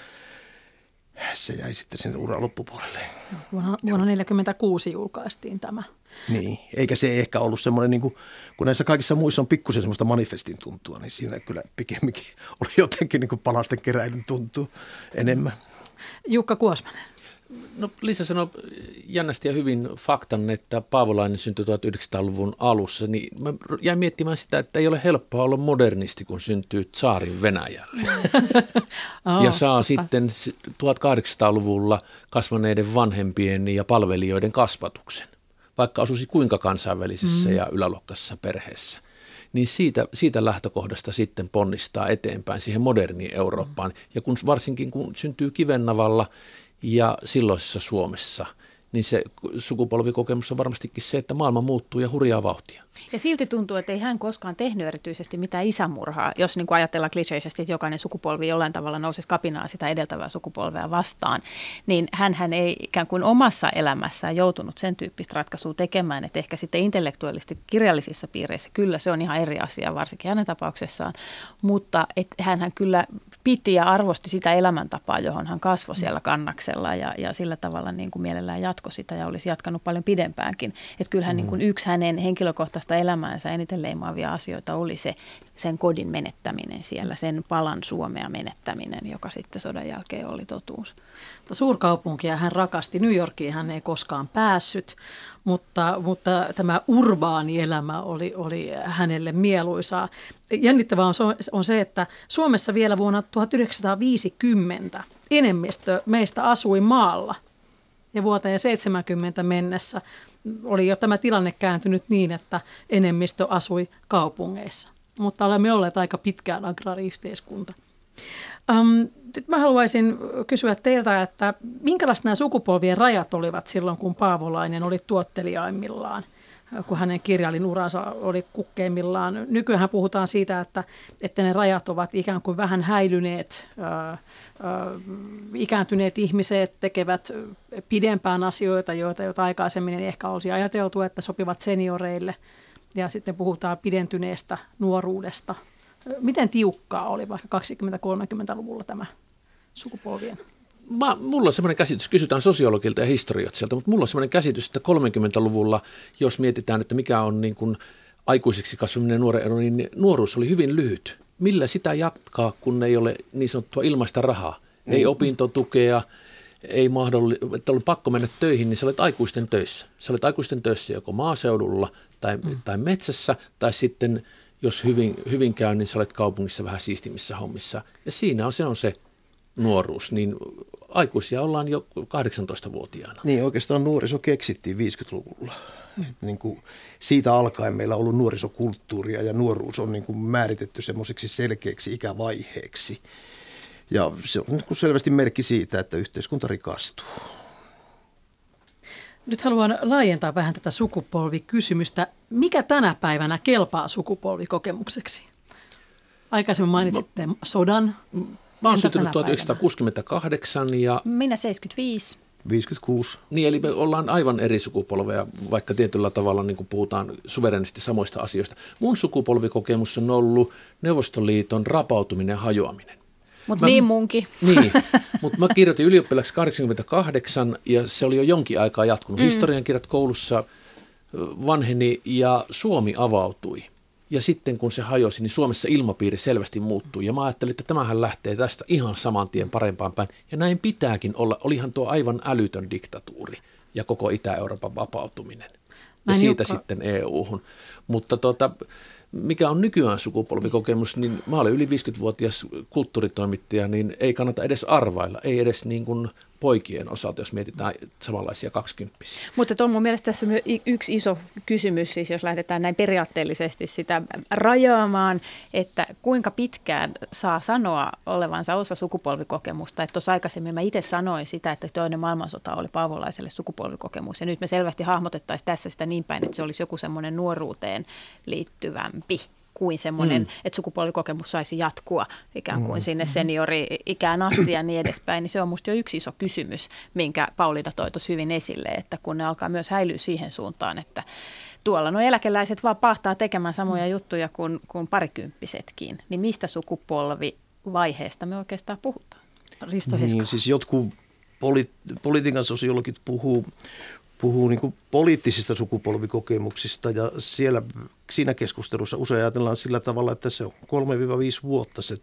se jäi sitten sinne uran loppupuolelle. Vuonna 1946 julkaistiin tämä. Niin, eikä se ehkä ollut semmoinen, niin kun näissä kaikissa muissa on pikkusen semmoista manifestin tuntua, niin siinä kyllä pikemminkin oli jotenkin niin kuin palasten keräilyn tuntuu enemmän. Jukka Kuosmanen. No Liisa sanoi jännästi ja hyvin faktan, että Paavolainen syntyi 1900-luvun alussa, niin mä jäin miettimään sitä, että ei ole helppoa olla modernisti, kun syntyy tsaarin Venäjälle. Ja saa sitten 1800-luvulla kasvaneiden vanhempien ja palvelijoiden kasvatuksen, vaikka asuisi kuinka kansainvälisessä ja yläluokkaisessa perheessä. Niin siitä lähtökohdasta sitten ponnistaa eteenpäin siihen moderniin Eurooppaan. Ja varsinkin kun syntyy Kivennavalla ja silloisessa Suomessa, niin se sukupolvikokemus on varmastikin se, että maailma muuttuu ja hurjaa vauhtia. Ja silti tuntuu, että ei hän koskaan tehnyt erityisesti mitään isämurhaa, jos niin kuin ajatellaan kliseisesti, että jokainen sukupolvi jollain tavalla nousisi kapinaa sitä edeltävää sukupolvea vastaan, niin hän ei ikään kuin omassa elämässään joutunut sen tyyppistä ratkaisua tekemään, että ehkä sitten intellektuaalisesti kirjallisissa piireissä kyllä se on ihan eri asia, varsinkin hänen tapauksessaan, mutta hän kyllä piti ja arvosti sitä elämäntapaa, johon hän kasvoi siellä Kannaksella ja sillä tavalla niin kuin mielellään jatkoi sitä ja olisi jatkanut paljon pidempäänkin. Että kyllähän niin kuin yksi hänen henkilökohtaisesti suomalaista elämäänsä eniten leimaavia asioita oli se sen kodin menettäminen siellä, sen palan Suomea menettäminen, joka sitten sodan jälkeen oli totuus. Suurkaupunkia hän rakasti, New Yorkiin hän ei koskaan päässyt, mutta tämä urbaani elämä oli hänelle mieluisaa. Jännittävää on se, että Suomessa vielä vuonna 1950 enemmistö meistä asui maalla ja vuoteen 70 mennessä oli jo tämä tilanne kääntynyt niin, että enemmistö asui kaupungeissa. Mutta olemme olleet aika pitkään agraariyhteiskunta. Nyt mä haluaisin kysyä teiltä, että minkälaiset nämä sukupolvien rajat olivat silloin, kun Paavolainen oli tuotteliaimmillaan, kun hänen kirjallinen uransa oli kukkeimmillaan. Nykyään puhutaan siitä, että ne rajat ovat ikään kuin vähän häilyneet. Ikääntyneet ihmiset tekevät pidempään asioita, joita aikaisemmin ei ehkä olisi ajateltu, että sopivat senioreille. Ja sitten puhutaan pidentyneestä nuoruudesta. Miten tiukkaa oli vaikka 20-30-luvulla tämä sukupolvien? Mulla on semmoinen käsitys, kysytään sosiologilta ja historioitsijalta, mutta mulla on semmoinen käsitys, että 30-luvulla, jos mietitään, että mikä on niin kuin aikuisiksi kasvaminen nuoren ero, niin nuoruus oli hyvin lyhyt. Millä sitä jatkaa, kun ei ole niin sanottua ilmaista rahaa? Ei opintotukea, ei että on pakko mennä töihin, niin sä olet aikuisten töissä. Sä olet aikuisten töissä joko maaseudulla tai metsässä, tai sitten jos hyvin käy, niin sä olet kaupungissa vähän siistimmissä hommissa. Ja siinä on se nuoruus, niin aikuisia ollaan jo 18-vuotiaana. Niin, oikeastaan nuoriso keksittiin 50-luvulla. Niin kuin siitä alkaen meillä on ollut nuorisokulttuuria ja nuoruus on niin kuin määritetty semmoiseksi selkeäksi ikävaiheeksi. Ja se on niin kuin selvästi merkki siitä, että yhteiskunta rikastuu. Nyt haluan laajentaa vähän tätä sukupolvikysymystä. Mikä tänä päivänä kelpaa sukupolvikokemukseksi? Aikaisemmin mainitsitte sodan. Mä oon syntynyt 1968 ja... Minä 75. 56. Niin, eli me ollaan aivan eri sukupolveja, vaikka tietyllä tavalla niin kuin puhutaan suverenisti samoista asioista. Mun sukupolvikokemus on ollut Neuvostoliiton rapautuminen ja hajoaminen. Mutta niin munkin. Niin, mutta mä kirjoitin ylioppilaksi 88 ja se oli jo jonkin aikaa jatkunut. Historiankirjat koulussa vanheni ja Suomi avautui. Ja sitten kun se hajosi, niin Suomessa ilmapiiri selvästi muuttui. Ja mä ajattelin, että tämähän lähtee tästä ihan saman tien parempaan päin. Ja näin pitääkin olla. Olihan tuo aivan älytön diktatuuri ja koko Itä-Euroopan vapautuminen. Ja siitä sitten EU-hun. Mutta mikä on nykyään sukupolvikokemus, niin mä olen yli 50-vuotias kulttuuritoimittaja, niin ei kannata edes arvailla, ei edes niin kuin poikien osalta, jos mietitään samanlaisia 20-vuotiaita. Mutta on mun mielestä tässä yksi iso kysymys, siis jos lähdetään näin periaatteellisesti sitä rajaamaan, että kuinka pitkään saa sanoa olevansa osa sukupolvikokemusta. Että tuossa aikaisemmin mä itse sanoin sitä, että toinen maailmansota oli Paavolaiselle sukupolvikokemus, ja nyt me selvästi hahmotettaisiin tässä sitä niin päin, että se olisi joku semmoinen nuoruuteen liittyvämpi kuin semmoinen, että sukupolvikokemus saisi jatkua ikään kuin sinne seniori-ikään asti ja niin edespäin, niin se on musta jo yksi iso kysymys, minkä Pauliina toi tuossa hyvin esille, että kun ne alkaa myös häilyä siihen suuntaan, että tuolla nuo eläkeläiset vaan pahtaa tekemään samoja juttuja kuin parikymppisetkin, niin mistä sukupolvivaiheesta me oikeastaan puhutaan? Risto Hesko. Niin, siis jotkut politiikan sosiologit puhuu niin kuin poliittisista sukupolvikokemuksista ja siinä keskustelussa usein ajatellaan sillä tavalla, että se on 3-5 vuotta se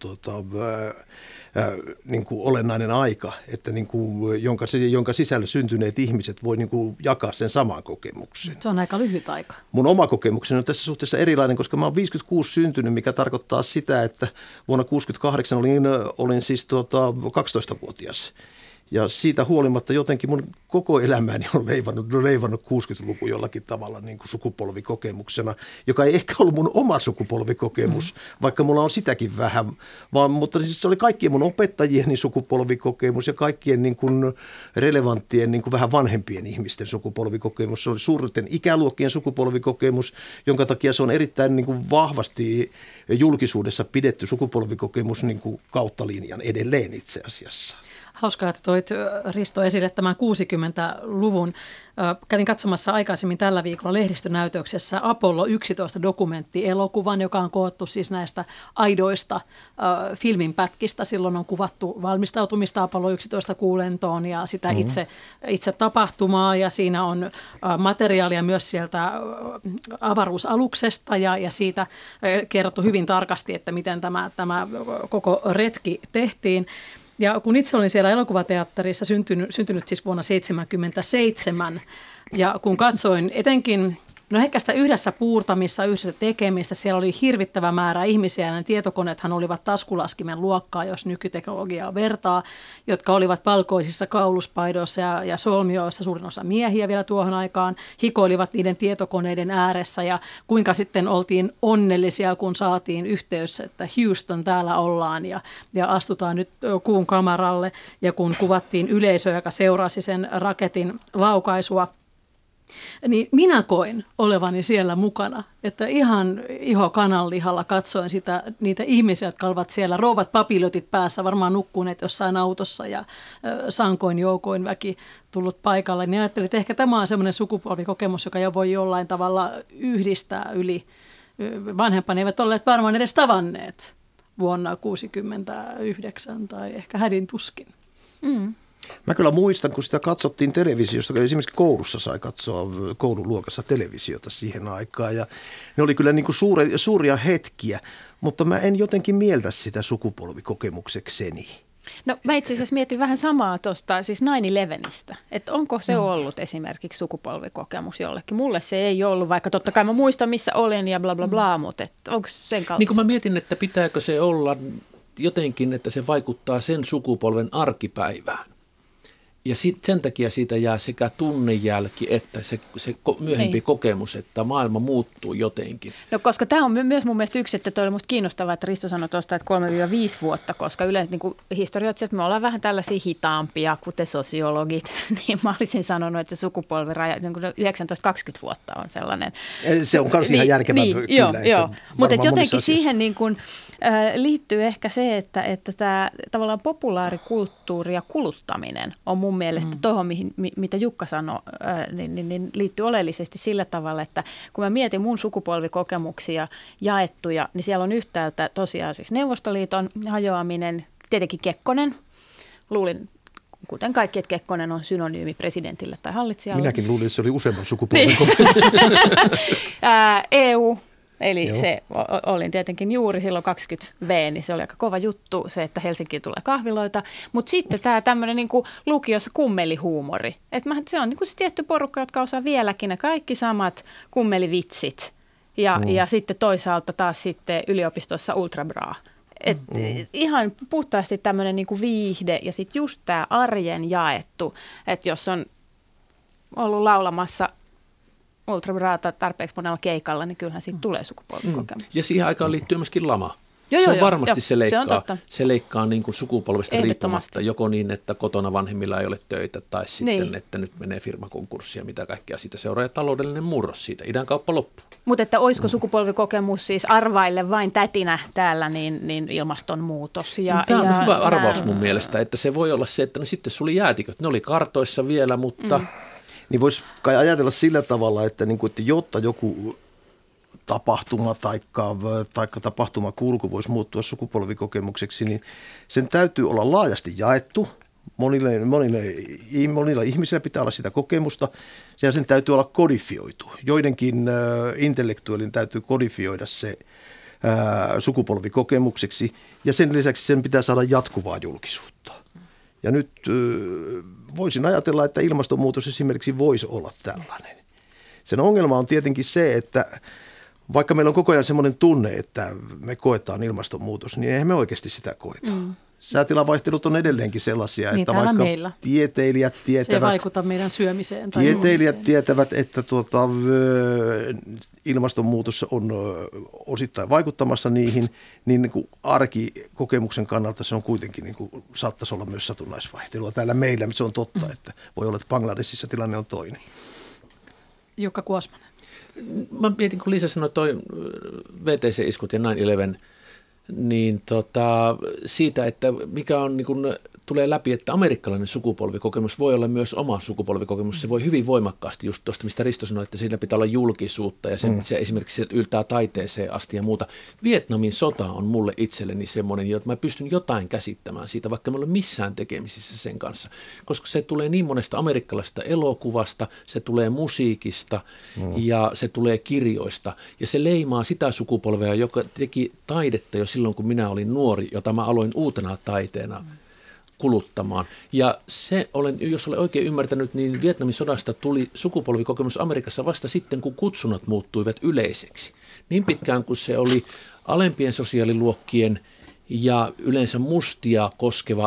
niin kuin olennainen aika, että niin kuin, jonka sisällä syntyneet ihmiset voi niin kuin jakaa sen saman kokemuksen. Se on aika lyhyt aika. Mun oma kokemukseni on tässä suhteessa erilainen, koska mä oon 56 syntynyt, mikä tarkoittaa sitä, että vuonna 68 olin siis 12-vuotias. Ja siitä huolimatta jotenkin mun koko elämäni on leivannut 60-luku jollakin tavalla niin kuin sukupolvikokemuksena, joka ei ehkä ollut mun oma sukupolvikokemus, vaikka mulla on sitäkin vähän, mutta siis se oli kaikkien mun opettajieni sukupolvikokemus ja kaikkien niin kuin relevanttien niin kuin vähän vanhempien ihmisten sukupolvikokemus. Se oli suurten ikäluokkien sukupolvikokemus, jonka takia se on erittäin niin kuin vahvasti julkisuudessa pidetty sukupolvikokemus niin kuin kautta linjan edelleen itse asiassa. Hauskaa, että toit Risto esille tämän 60-luvun. Kävin katsomassa aikaisemmin tällä viikolla lehdistönäytöksessä Apollo 11 dokumenttielokuvan, joka on koottu siis näistä aidoista filminpätkistä. Silloin on kuvattu valmistautumista Apollo 11 kuulentoon ja sitä itse tapahtumaa, ja siinä on materiaalia myös sieltä avaruusaluksesta ja siitä kerrottu hyvin tarkasti, että miten tämä koko retki tehtiin. Ja kun itse olin siellä elokuvateatterissa syntynyt siis vuonna 1977, ja kun katsoin etenkin, ehkä sitä yhdessä puurtamissa, yhdessä tekemistä, siellä oli hirvittävä määrä ihmisiä, ja ne tietokoneethan olivat taskulaskimen luokkaa, jos nykyteknologiaa vertaa, jotka olivat valkoisissa kauluspaidoissa ja solmioissa, suurin osa miehiä vielä tuohon aikaan, hikoilivat niiden tietokoneiden ääressä, ja kuinka sitten oltiin onnellisia, kun saatiin yhteys, että Houston, täällä ollaan, ja astutaan nyt kuun kamaralle, ja kun kuvattiin yleisöä, joka seurasi sen raketin laukaisua, niin minä koin olevani siellä mukana, että ihan iho kananlihalla katsoin niitä ihmisiä, jotka olivat siellä, rouvat papiljotit päässä, varmaan nukkuneet jossain autossa ja sankoin joukoin väki tullut paikalle. Niin ajattelin, että ehkä tämä on semmoinen sukupolvikokemus, joka jo voi jollain tavalla yhdistää yli. Vanhempani eivät olleet varmaan edes tavanneet vuonna 1969 tai ehkä hädin tuskin. Mm. Mä kyllä muistan, kun sitä katsottiin televisiosta, esimerkiksi koulussa sai katsoa koululuokassa televisiota siihen aikaan, ja ne oli kyllä niin kuin suuria hetkiä, mutta mä en jotenkin mieltä sitä sukupolvikokemuksekseni. No mä itse asiassa mietin vähän samaa tuosta siis 9/11, että onko se ollut esimerkiksi sukupolvikokemus jollekin. Mulle se ei ollut, vaikka totta kai mä muistan missä olin ja bla bla bla, mutta onko sen kaltaista? Niin kuin mä mietin, että pitääkö se olla jotenkin, että se vaikuttaa sen sukupolven arkipäivään. Ja sen takia siitä jää sekä tunnejälki että se myöhempi kokemus, että maailma muuttuu jotenkin. No koska tämä on myös mun mielestä yksi, että toi oli musta kiinnostavaa, että Risto sanoi tuosta, että 3-5 vuotta, koska yleensä niin historioitsijat me ollaan vähän tällaisia hitaampia, kuten sosiologit, niin mä olisin sanonut, että sukupolviraja niin 19-20 vuotta on sellainen. Se on myös ihan järkevä kyllä. Joo. Mutta jotenkin siihen niin kuin, liittyy ehkä se, että tämä tavallaan populaarikulttuuri ja kuluttaminen on mun mielestä tuohon, mitä Jukka sanoi, niin liittyy oleellisesti sillä tavalla, että kun mä mietin mun sukupolvikokemuksia jaettuja, niin siellä on yhtäältä tosiaan siis Neuvostoliiton hajoaminen, tietenkin Kekkonen. Luulin, kuten kaikki, että Kekkonen on synonyymi presidentille tai hallitsijalle. Minäkin luulin, että se oli useamman sukupolvikokemuksen. EU. Eli se olin tietenkin juuri silloin 20V, niin se oli aika kova juttu, se, että Helsinkiin tulee kahviloita. Mutta sitten tämä tämmöinen niinku lukiossa kummelihuumori. Se on niinku se tietty porukka, jotka osaa vieläkin ne kaikki samat kummelivitsit. Ja sitten toisaalta taas sitten yliopistossa ultrabraa. Ihan puhtaasti tämmöinen niinku viihde ja sitten just tämä arjen jaettu, että jos on ollut laulamassa ultrabraata tarpeeksi monella keikalla, niin kyllähän siitä tulee sukupolvikokemus. Ja siihen aikaan liittyy myöskin lama. Se on varmasti se leikkaa niin kuin sukupolvesta riippumatta, joko niin, että kotona vanhemmilla ei ole töitä, tai sitten, että nyt menee firmakonkurssi ja mitä kaikkea siitä seuraa, ja taloudellinen murros siitä, idänkauppa loppuu. Mutta että olisiko sukupolvikokemus siis arvaille vain tätinä täällä, niin ilmastonmuutos. Tämä on hyvä arvaus mun mielestä, että se voi olla se, että no sitten sulla oli jäätiköt, ne oli kartoissa vielä, mutta niin voisi kai ajatella sillä tavalla, että jotta joku tapahtuma tai tapahtumakulku voisi muuttua sukupolvikokemukseksi, niin sen täytyy olla laajasti jaettu. Monilla ihmisillä pitää olla sitä kokemusta ja sen täytyy olla kodifioitu. Joidenkin intellektuaalin täytyy kodifioida se sukupolvikokemukseksi ja sen lisäksi sen pitää saada jatkuvaa julkisuutta. Ja nyt voisin ajatella, että ilmastonmuutos esimerkiksi voisi olla tällainen. Sen ongelma on tietenkin se, että vaikka meillä on koko ajan semmoinen tunne, että me koetaan ilmastonmuutos, niin eihän me oikeasti sitä koeta. Säätilavaihtelut on edelleenkin sellaisia, niin että vaikka meillä. Tieteilijät tietävät, se ei vaikuta meidän syömiseen. Tai tieteilijät tietävät, että ilmastonmuutos on osittain vaikuttamassa niihin, niin kuin arkikokemuksen kannalta se on kuitenkin, niin kuin, saattaisi olla myös satunnaisvaihtelua. Täällä meillä se on totta, että voi olla, että Bangladesissa tilanne on toinen. Jukka Kuosmanen. Mä mietin, kun Liisa sanoi toi VTC-iskut ja 9/11, niin siitä, että mikä on niin kuin tulee läpi, että amerikkalainen sukupolvikokemus voi olla myös oma sukupolvikokemus. Se voi hyvin voimakkaasti, just tuosta mistä Risto sanoi, että siinä pitää olla julkisuutta ja se esimerkiksi se yltää taiteeseen asti ja muuta. Vietnamin sota on mulle itselleni semmoinen, että mä pystyn jotain käsittämään siitä, vaikka mä olen missään tekemisissä sen kanssa. Koska se tulee niin monesta amerikkalaisesta elokuvasta, se tulee musiikista ja se tulee kirjoista. Ja se leimaa sitä sukupolvea, joka teki taidetta jo silloin, kun minä olin nuori, jota mä aloin uutena taiteena kuluttamaan. Ja se jos olen oikein ymmärtänyt, niin Vietnamin sodasta tuli sukupolvikokemus Amerikassa vasta sitten, kun kutsunnat muuttuivat yleiseksi. Niin pitkään kuin se oli alempien sosiaaliluokkien ja yleensä mustia koskeva,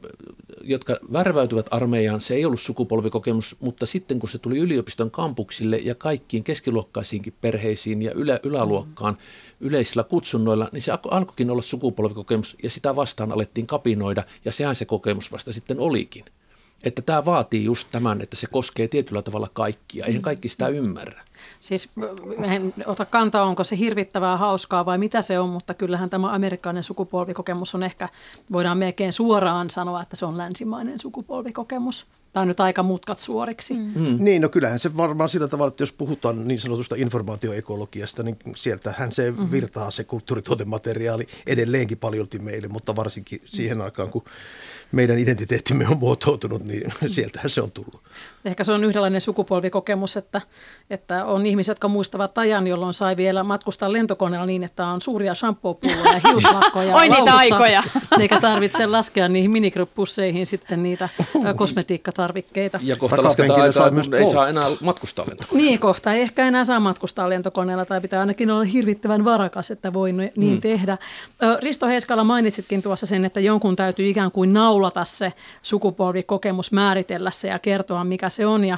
jotka värväytyvät armeijaan, se ei ollut sukupolvikokemus, mutta sitten kun se tuli yliopiston kampuksille ja kaikkiin keskiluokkaisiinkin perheisiin ja yläluokkaan yleisillä kutsunnoilla, niin se alkoikin olla sukupolvikokemus ja sitä vastaan alettiin kapinoida ja sehän se kokemus vasta sitten olikin. Että tämä vaatii just tämän, että se koskee tietyllä tavalla kaikkia, eihän kaikki sitä ymmärrä. Siis en ota kantaa, onko se hirvittävää hauskaa vai mitä se on, mutta kyllähän tämä amerikkalainen sukupolvikokemus on ehkä, voidaan melkein suoraan sanoa, että se on länsimainen sukupolvikokemus. Tämä on nyt aika mutkat suoriksi. Niin, no kyllähän se varmaan sillä tavalla, että jos puhutaan niin sanotusta informaatioekologiasta, niin sieltähän se virtaa se kulttuurituotemateriaali edelleenkin paljolti meille, mutta varsinkin siihen aikaan, kun meidän identiteettimme on muotoutunut, niin sieltähän se on tullut. Ehkä se on yhdenlainen sukupolvikokemus, että on ihmisiä, jotka muistavat ajan, jolloin sai vielä matkustaa lentokoneella niin, että on suuria shampoo-pulloja ja hiuslakkoja Oi niitä aikoja! Eikä tarvitse laskea niihin minigryppusseihin sitten niitä kosmetiikkatarvikkeita. Ja kohta lasketaan aikaa, kun ei saa enää matkustaa lentokoneella. Niin, kohta ei ehkä enää saa matkustaa lentokoneella tai pitää ainakin olla hirvittävän varakas, että voi niin tehdä. Risto Heiskala, mainitsitkin tuossa sen, että jonkun täytyy ikään kuin naulata se sukupolvikokemus, määritellä se ja kertoa, mikä se on. Ja,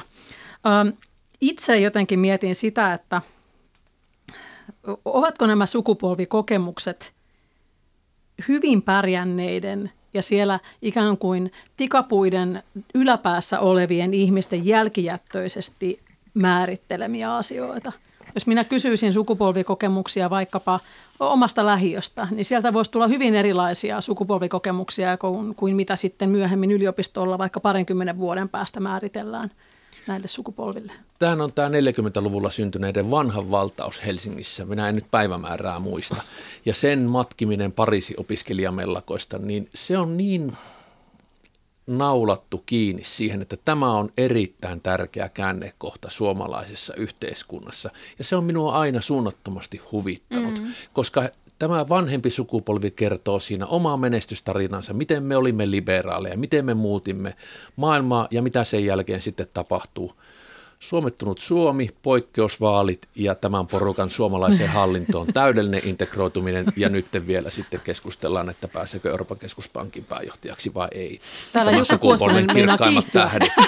itse jotenkin mietin sitä, että ovatko nämä sukupolvikokemukset hyvin pärjänneiden ja siellä ikään kuin tikapuiden yläpäässä olevien ihmisten jälkijättöisesti määrittelemiä asioita. Jos minä kysyisin sukupolvikokemuksia vaikkapa omasta lähiöstä, niin sieltä voisi tulla hyvin erilaisia sukupolvikokemuksia kuin mitä sitten myöhemmin yliopistolla vaikka 20 vuoden päästä määritellään näille sukupolville. Tämähän on tämä 40-luvulla syntyneiden vanhan valtaus Helsingissä. Minä en nyt päivämäärää muista. Ja sen matkiminen Pariisin opiskelijamellakoista, niin se on niin naulattu kiinni siihen, että tämä on erittäin tärkeä käännekohta suomalaisessa yhteiskunnassa. Ja se on minua aina suunnattomasti huvittanut, koska tämä vanhempi sukupolvi kertoo siinä omaa menestystarinansa, miten me olimme liberaaleja, miten me muutimme maailmaa ja mitä sen jälkeen sitten tapahtuu. Suomettunut Suomi, poikkeusvaalit ja tämän porukan suomalaiseen hallintoon täydellinen integroituminen ja nyt vielä sitten keskustellaan, että pääseekö Euroopan keskuspankin pääjohtajaksi vai ei. Täällä Jukka Kuosmanen meinaa kiihtyä.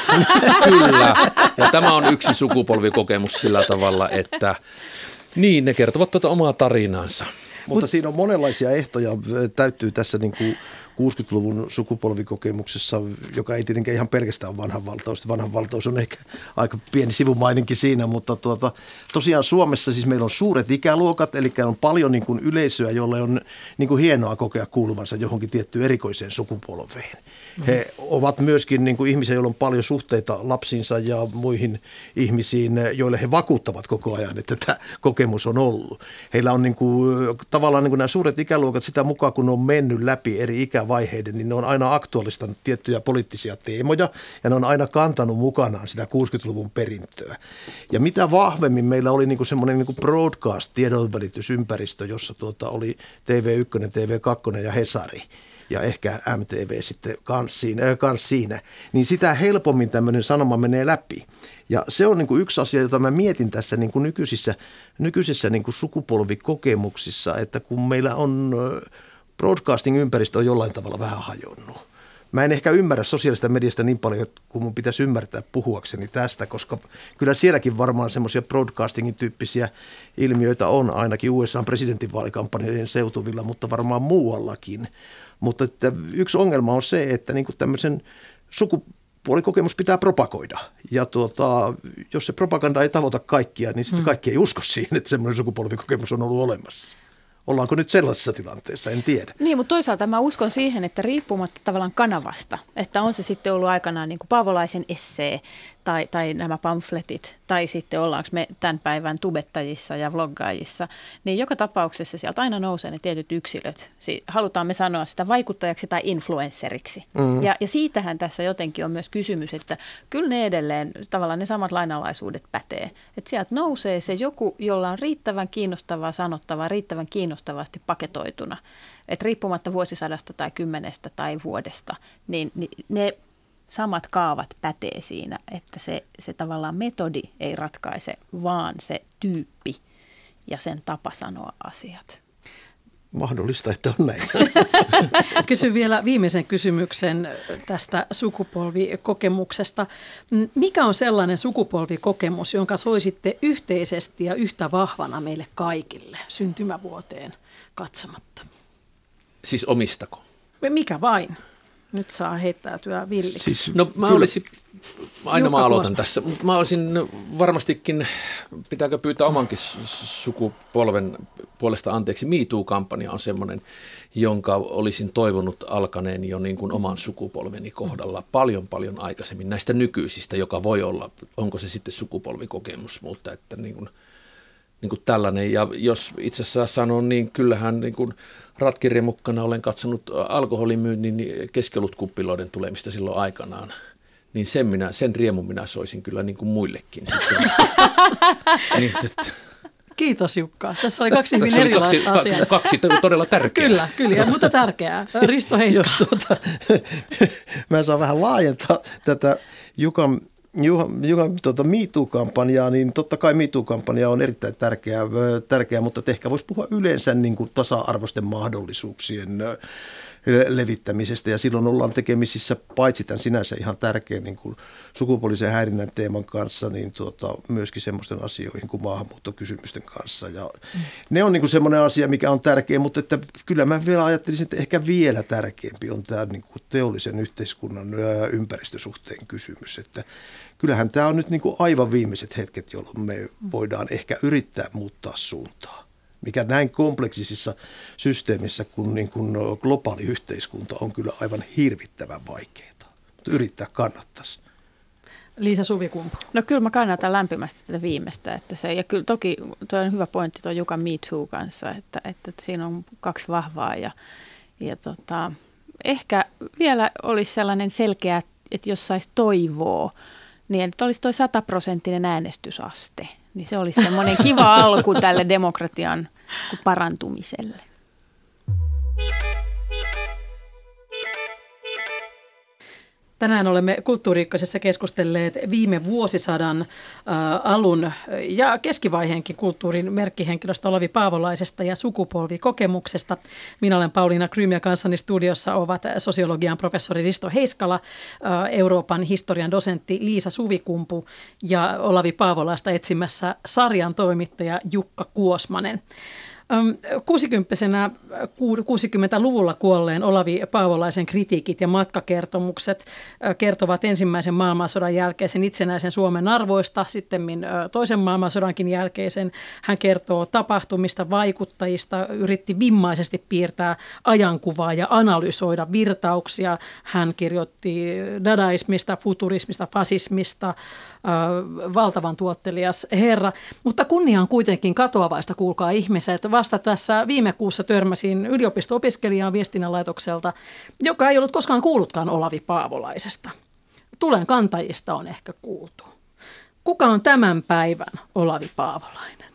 Kyllä, ja tämä on yksi sukupolvikokemus sillä tavalla, että niin, ne kertovat tuota omaa tarinaansa. Mutta siinä on monenlaisia ehtoja, täyttyy tässä niin kuin 60-luvun sukupolvikokemuksessa, joka ei tietenkään ihan pelkästään ole vanhan valtaus. Vanhan valtaus on ehkä aika pieni sivumaininkin siinä, mutta tosiaan Suomessa siis meillä on suuret ikäluokat, eli on paljon niin kuin yleisöä, jolle on niin kuin hienoa kokea kuuluvansa johonkin tiettyyn erikoiseen sukupolveen. He ovat myöskin niin kuin ihmisiä, joilla on paljon suhteita lapsiinsa ja muihin ihmisiin, joille he vakuuttavat koko ajan, että tämä kokemus on ollut. Heillä on niin kuin, tavallaan niin kuin nämä suuret ikäluokat sitä mukaan, kun ne on mennyt läpi eri ikävaiheiden, niin ne on aina aktuaalistanut tiettyjä poliittisia teemoja ja ne on aina kantanut mukanaan sitä 60-luvun perintöä. Ja mitä vahvemmin meillä oli niin kuin semmoinen niin kuin broadcast-tiedonvälitysympäristö, jossa oli TV1, TV2 ja Hesari. Ja ehkä MTV sitten kans siinä, niin sitä helpommin tämmöinen sanoma menee läpi. Ja se on niin kuin yksi asia, jota mä mietin tässä niin kuin nykyisissä niin kuin sukupolvikokemuksissa, että kun meillä on broadcasting-ympäristö on jollain tavalla vähän hajonnut. Mä en ehkä ymmärrä sosiaalista mediasta niin paljon, kuin mun pitäisi ymmärtää puhuakseni tästä, koska kyllä sielläkin varmaan semmoisia broadcastingin tyyppisiä ilmiöitä on ainakin USA-presidentinvaalikampanjojen seutuvilla, mutta varmaan muuallakin. Mutta että yksi ongelma on se, että niin kuin tämmöisen sukupuolikokemus pitää propagoida. Ja jos se propaganda ei tavoita kaikkia, niin sitten kaikki ei usko siihen, että semmoinen sukupolvikokemus on ollut olemassa. Ollaanko nyt sellaisessa tilanteessa, en tiedä. Niin, mutta toisaalta mä uskon siihen, että riippumatta tavallaan kanavasta, että on se sitten ollut aikanaan niin kuin Paavolaisen essee tai nämä pamfletit, tai sitten ollaanko me tämän päivän tubettajissa ja vloggaajissa, niin joka tapauksessa sieltä aina nousee ne tietyt yksilöt. Halutaan me sanoa sitä vaikuttajaksi tai influenceriksi. Ja siitähän tässä jotenkin on myös kysymys, että kyllä ne edelleen, tavallaan ne samat lainalaisuudet pätee. Että sieltä nousee se joku, jolla on riittävän kiinnostavaa sanottavaa, riittävän kiinnostavasti paketoituna. Että riippumatta vuosisadasta tai 10 tai vuodesta, niin ne samat kaavat pätee siinä, että se tavallaan metodi ei ratkaise, vaan se tyyppi ja sen tapa sanoa asiat. Mahdollista, että on näin. Kysyn vielä viimeisen kysymyksen tästä sukupolvikokemuksesta. Mikä on sellainen sukupolvikokemus, jonka soisitte yhteisesti ja yhtä vahvana meille kaikille syntymävuoteen katsomatta? Siis omistako? Mikä vain? Nyt saa heittäytyä villiksi. Siis, no mä olisin, aina mä aloitan tässä, mutta mä olisin varmastikin, pitääkö pyytää omankin sukupolven puolesta anteeksi, Me Too-kampanja on semmoinen, jonka olisin toivonut alkaneen jo niin kuin oman sukupolveni kohdalla paljon aikaisemmin näistä nykyisistä, joka voi olla, onko se sitten sukupolvikokemus, mutta että niin kuin tällainen. Ja jos itse asiassa sanon, niin kyllähän niin kuin ratkiremukkana olen katsonut alkoholimyynnin keskiolutkuppiloiden tulemista silloin aikanaan. Niin sen riemun minä soisin kyllä niin kuin muillekin sitten. Niin, Kiitos Jukka. Tässä oli kaksi hyvin erilaista asiaa. Kaksi todella tärkeää. Kyllä, mutta tärkeää. Risto Heiska. Mä saan vähän laajentaa tätä Jukan Me Too-kampanjaa, niin totta kai Me Too-kampanja on erittäin tärkeää, mutta ehkä voisi puhua yleensä niin kuin tasa-arvoisten mahdollisuuksien levittämisestä, ja silloin ollaan tekemisissä paitsi tämän sinänsä ihan tärkeän niin kuin sukupuolisen häirinnän teeman kanssa, niin myöskin semmoisten asioihin kuin maahanmuuttokysymysten kanssa. Ja ne on niin kuin semmoinen asia, mikä on tärkeä, mutta että kyllä mä vielä ajattelisin, että ehkä vielä tärkeämpi on tämä niin kuin teollisen yhteiskunnan ympäristösuhteen kysymys. Että kyllähän tämä on nyt niin kuin aivan viimeiset hetket, jolloin me voidaan ehkä yrittää muuttaa suuntaa. Mikä näin kompleksisissa systeemissä kuin, niin kuin globaali yhteiskunta on kyllä aivan hirvittävän vaikeaa. Mutta yrittää kannattaisi. Liisa Suvikumpu. No kyllä mä kannatan lämpimästi tätä viimeistä. Ja kyllä toki tuo on hyvä pointti tuo Jukan Me Too kanssa, että siinä on kaksi vahvaa. Ja ehkä vielä olisi sellainen selkeä, että jos saisi toivoa, niin että olisi toi 100% äänestysaste. Niin se olisi semmoinen kiva alku tälle demokratian parantumiselle. Tänään olemme Kulttuuri Ykkösessä keskustelleet viime vuosisadan alun ja keskivaiheenkin kulttuurin merkkihenkilöstä Olavi Paavolaisesta ja sukupolvikokemuksesta. Minä olen Pauliina Krym ja kanssani studiossa ovat sosiologian professori Risto Heiskala, Euroopan historian dosentti Liisa Suvikumpu ja Olavi Paavolaista etsimässä sarjan toimittaja Jukka Kuosmanen. 60-luvulla kuolleen Olavi Paavolaisen kritiikit ja matkakertomukset kertovat ensimmäisen maailmansodan jälkeisen itsenäisen Suomen arvoista, sittemmin toisen maailmansodankin jälkeisen. Hän kertoo tapahtumista, vaikuttajista, yritti vimmaisesti piirtää ajankuvaa ja analysoida virtauksia. Hän kirjoitti dadaismista, futurismista, fasismista, valtavan tuottelias herra, mutta kunnia on kuitenkin katoavaista, kuulkaa ihmiset. Vasta tässä viime kuussa törmäsin yliopisto-opiskelijaan viestinnän laitokselta, joka ei ollut koskaan kuullutkaan Olavi Paavolaisesta. Tulen kantajista on ehkä kuultu. Kuka on tämän päivän Olavi Paavolainen?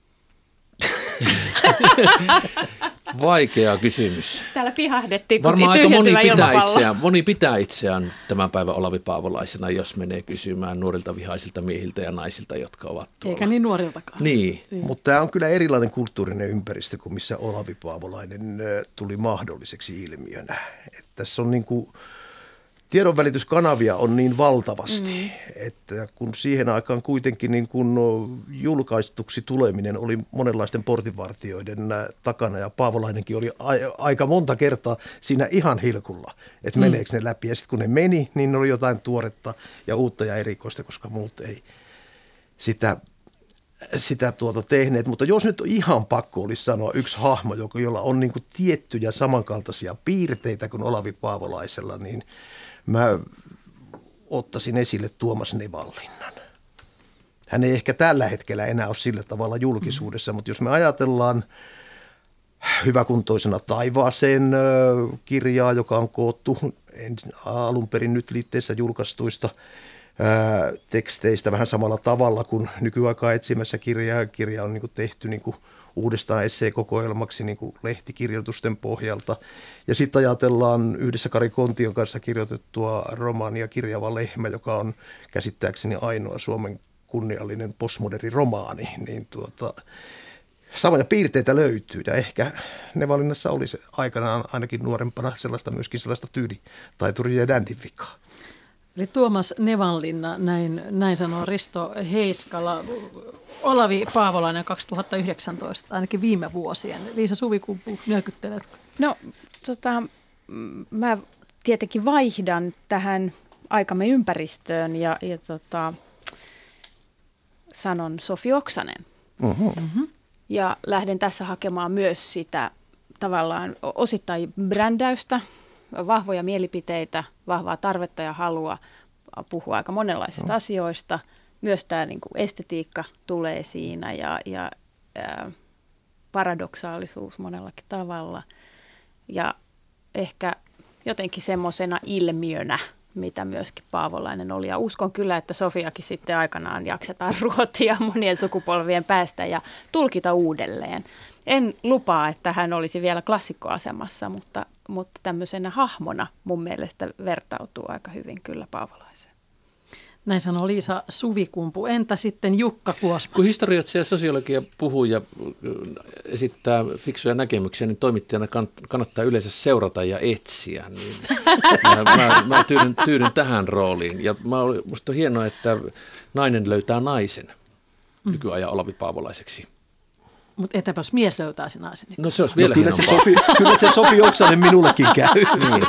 Vaikea kysymys. Täällä pihahdettiin, kun varmaan aika moni pitää ilmapallo. itseään tämän päivän Olavi Paavolaisena, jos menee kysymään nuorilta vihaisilta miehiltä ja naisilta, jotka ovat tuolla. Eikä niin nuoriltakaan. Niin. Mutta tämä on kyllä erilainen kulttuurinen ympäristö kuin missä Olavi Paavolainen tuli mahdolliseksi ilmiönä. Että tässä on niin kuin tiedonvälityskanavia on niin valtavasti, että kun siihen aikaan kuitenkin niin kun julkaistuksi tuleminen oli monenlaisten portinvartijoiden takana ja Paavolainenkin oli aika monta kertaa siinä ihan hilkulla, että meneekö ne läpi. Ja sitten kun ne meni, niin oli jotain tuoretta ja uutta ja erikoista, koska muut ei sitä tehneet, mutta jos nyt ihan pakko olisi sanoa yksi hahmo, jolla on niin kuin tiettyjä samankaltaisia piirteitä kuin Olavi Paavolaisella, niin mä ottaisin esille Tuomas Nevanlinnan. Hän ei ehkä tällä hetkellä enää ole sillä tavalla julkisuudessa, mutta jos me ajatellaan Hyväkuntoisena taivaaseen kirjaa, joka on koottu alun perin nyt liitteessä julkaistuista teksteistä vähän samalla tavalla kuin nykyaikaa etsimässä kirjaa. Kirja on niin kuin tehty niin kuin uudestaan esseekokoelmaksi niin kuin lehtikirjoitusten pohjalta. Ja sitten ajatellaan yhdessä Kari Kontion kanssa kirjoitettua romaania Kirjava lehmä, joka on käsittääkseni ainoa Suomen kunniallinen postmoderni romaani. Niin samoja piirteitä löytyy ja ehkä Nevanlinnassa oli se aikanaan ainakin nuorempana myöskin sellaista tyylitaituria ja dandin vikaa. Eli Tuomas Nevanlinna, näin sanoo Risto Heiskala. Olavi Paavolainen 2019, ainakin viime vuosien. Liisa Suvikumpu, nyökytteletkö? No, mä tietenkin vaihdan tähän aikamme ympäristöön ja sanon Sofi Oksanen. Mm-hmm. Ja lähden tässä hakemaan myös sitä tavallaan osittain brändäystä, vahvoja mielipiteitä, vahvaa tarvetta ja halua puhua aika monenlaisista asioista. Myös tämä niin kuin estetiikka tulee siinä ja paradoksaalisuus monellakin tavalla. Ja ehkä jotenkin semmoisena ilmiönä, mitä myöskin Paavolainen oli. Ja uskon kyllä, että Sofiakin sitten aikanaan jaksetaan ruotia monien sukupolvien päästä ja tulkita uudelleen. En lupaa, että hän olisi vielä klassikkoasemassa, mutta tämmöisenä hahmona mun mielestä vertautuu aika hyvin kyllä Paavolaiseen. Näin sanoo Liisa Suvikumpu. Entä sitten Jukka Kuosma? Kun historioitsija ja sosiologia puhuu ja esittää fiksuja näkemyksiä, niin toimittajana kannattaa yleensä seurata ja etsiä. Niin mä tyydyn tähän rooliin. Ja musta on hienoa, että nainen löytää naisen nykyajan Olavi Paavolaiseksi. Mutta entäpäs mies löytää sen naisen? No se olisi vielä kyllä se Sofi Oksanen minullekin käy. Niin.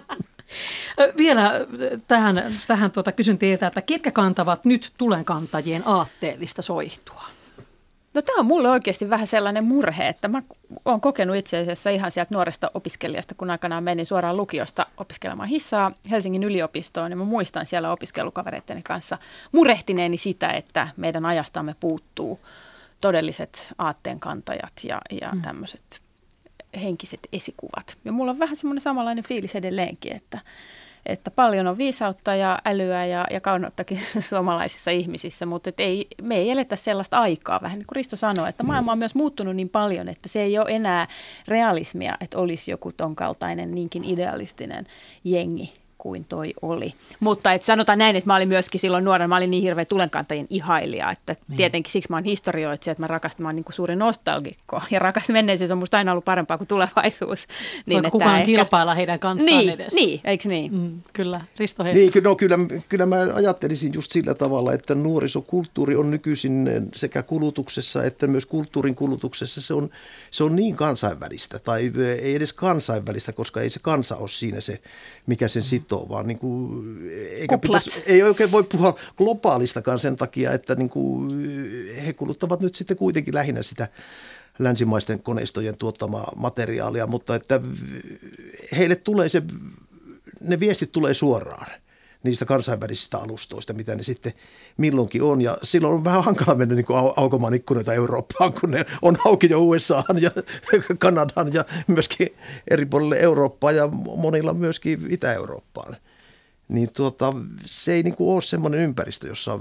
Vielä tähän kysyn teiltä, että ketkä kantavat nyt tulenkantajien aatteellista soihtua? No tämä on mulle oikeasti vähän sellainen murhe, että mä oon kokenut itse asiassa ihan sieltä nuoresta opiskelijasta, kun aikanaan menin suoraan lukiosta opiskelemaan hissaa Helsingin yliopistoon, niin mä muistan siellä opiskelukavereitteni kanssa murehtineeni sitä, että meidän ajastamme puuttuu todelliset aatteenkantajat ja tämmöiset henkiset esikuvat. Ja mulla on vähän semmoinen samanlainen fiilis edelleenkin, että paljon on viisautta ja älyä ja kauneuttakin suomalaisissa ihmisissä, mutta me ei eletä sellaista aikaa, vähän niin kuin Risto sanoi, että maailma on myös muuttunut niin paljon, että se ei ole enää realismia, että olisi joku ton kaltainen niinkin idealistinen jengi kuin toi oli. Mutta et sanotaan näin, että mä olin myöskin silloin nuorena, mä olin niin hirveä tulenkantajien ihailija, että tietenkin siksi mä oon historioitsija, että mä oon niin kuin suuri nostalgikko ja rakas menneisyys on musta aina ollut parempaa kuin tulevaisuus. Voiko kukaan kilpailla heidän kanssaan edes? Niin, eikö niin? Kyllä, Risto Heiskala. Niin, kyllä mä ajattelisin just sillä tavalla, että nuorisokulttuuri on nykyisin sekä kulutuksessa että myös kulttuurin kulutuksessa se on niin kansainvälistä, tai ei edes kansainvälistä, koska ei se kansa ole siinä se, mikä sen sitoo, vaan niin kuin, ei oikein voi puhua globaalistakaan sen takia, että niin kuin, he kuluttavat nyt sitten kuitenkin lähinnä sitä länsimaisten koneistojen tuottamaa materiaalia, mutta että heille tulee ne viestit tulee suoraan niistä kansainvälisistä alustoista, mitä ne sitten milloinkin on. Ja silloin on vähän hankala mennä niin kuin aukomaan ikkunoita Eurooppaan, kun ne on auki jo USAhan ja Kanadaan ja myöskin eri puolille Eurooppaa ja monilla myöskin Itä-Eurooppaan. Niin se ei niin kuin ole semmoinen ympäristö, jossa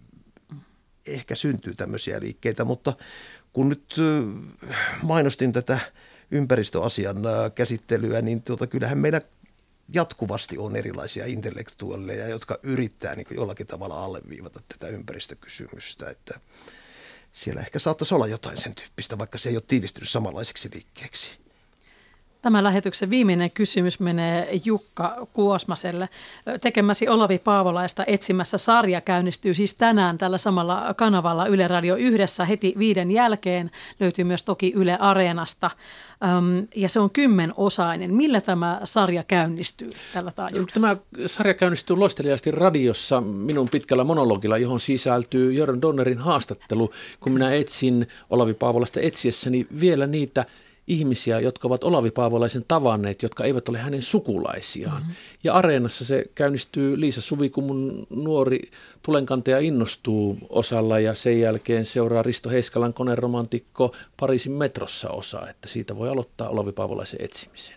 ehkä syntyy tämmöisiä liikkeitä, mutta kun nyt mainostin tätä ympäristöasian käsittelyä, niin kyllähän meillä jatkuvasti on erilaisia intellektuaaleja, jotka yrittää niin kuin jollakin tavalla alleviivata tätä ympäristökysymystä, että siellä ehkä saattaisi olla jotain sen tyyppistä, vaikka se ei ole tiivistynyt samanlaiseksi liikkeeksi. Tämä lähetyksen viimeinen kysymys menee Jukka Kuosmaselle. Tekemäsi Olavi Paavolaista etsimässä sarja käynnistyy siis tänään tällä samalla kanavalla Yle Radio 1 heti 5 jälkeen. Löytyy myös toki Yle Areenasta ja se on 10-osainen. Millä tämä sarja käynnistyy tällä taajuudella? Tämä sarja käynnistyy loisteliaasti radiossa minun pitkällä monologilla, johon sisältyy Jörn Donnerin haastattelu, kun minä etsin Olavi Paavolasta etsiessäni vielä niitä ihmisiä, jotka ovat Olavi Paavolaisen tavanneet, jotka eivät ole hänen sukulaisiaan. Mm-hmm. Ja Areenassa se käynnistyy Liisa Suvikummun nuori tulenkantaja innostuu osalla ja sen jälkeen seuraa Risto Heiskalan Koneromantikko Pariisin metrossa osa, että siitä voi aloittaa Olavi Paavolaisen etsimisen.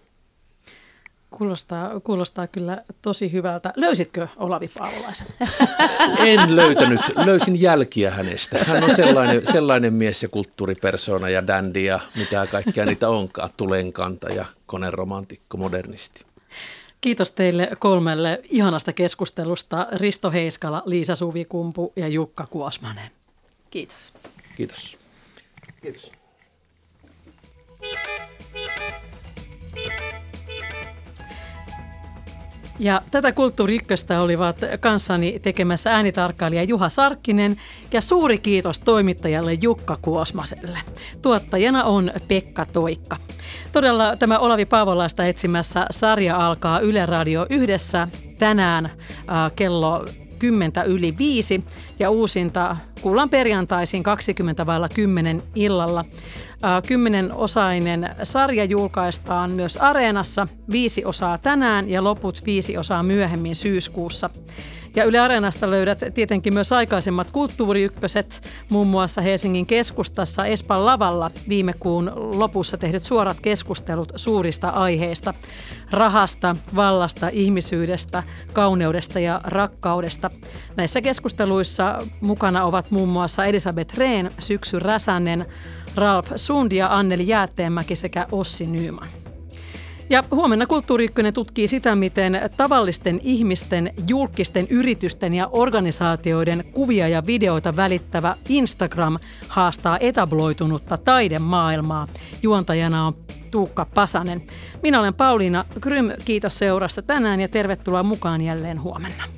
Kuulostaa kyllä tosi hyvältä. Löysitkö Olavi Paavolaisen? En löytänyt. Löysin jälkiä hänestä. Hän on sellainen mies ja kulttuuripersona ja dandy ja mitä kaikkea niitä onkaan. Tulenkantaja, koneromantikko, modernisti. Kiitos teille 3 ihanasta keskustelusta. Risto Heiskala, Liisa Suvikumpu ja Jukka Kuosmanen. Kiitos. Kiitos. Kiitos. Ja tätä Kulttuuri Ykköstä olivat kanssani tekemässä äänitarkkailija Juha Sarkkinen ja suuri kiitos toimittajalle Jukka Kuosmaselle. Tuottajana on Pekka Toikka. Todella tämä Olavi Paavolaista etsimässä sarja alkaa Yle Radio 1 tänään kello 10:05 ja uusinta kuullaan perjantaisin 20:10 illalla. 10-osainen sarja julkaistaan myös Areenassa, 5 osaa tänään ja loput 5 osaa myöhemmin syyskuussa. Ja Yle Areenasta löydät tietenkin myös aikaisemmat Kulttuuri Ykköset, muun muassa Helsingin keskustassa Espan lavalla viime kuun lopussa tehdyt suorat keskustelut suurista aiheista. Rahasta, vallasta, ihmisyydestä, kauneudesta ja rakkaudesta. Näissä keskusteluissa mukana ovat muun muassa Elisabeth Rehn, Syksy Räsänen, Ralf Sund ja Anneli Jäätteenmäki sekä Ossi Nyman. Ja huomenna Kulttuuri Ykkönen tutkii sitä, miten tavallisten ihmisten, julkisten yritysten ja organisaatioiden kuvia ja videoita välittävä Instagram haastaa etabloitunutta taidemaailmaa. Juontajana on Tuukka Pasanen. Minä olen Pauliina Grym, kiitos seurasta tänään ja tervetuloa mukaan jälleen huomenna.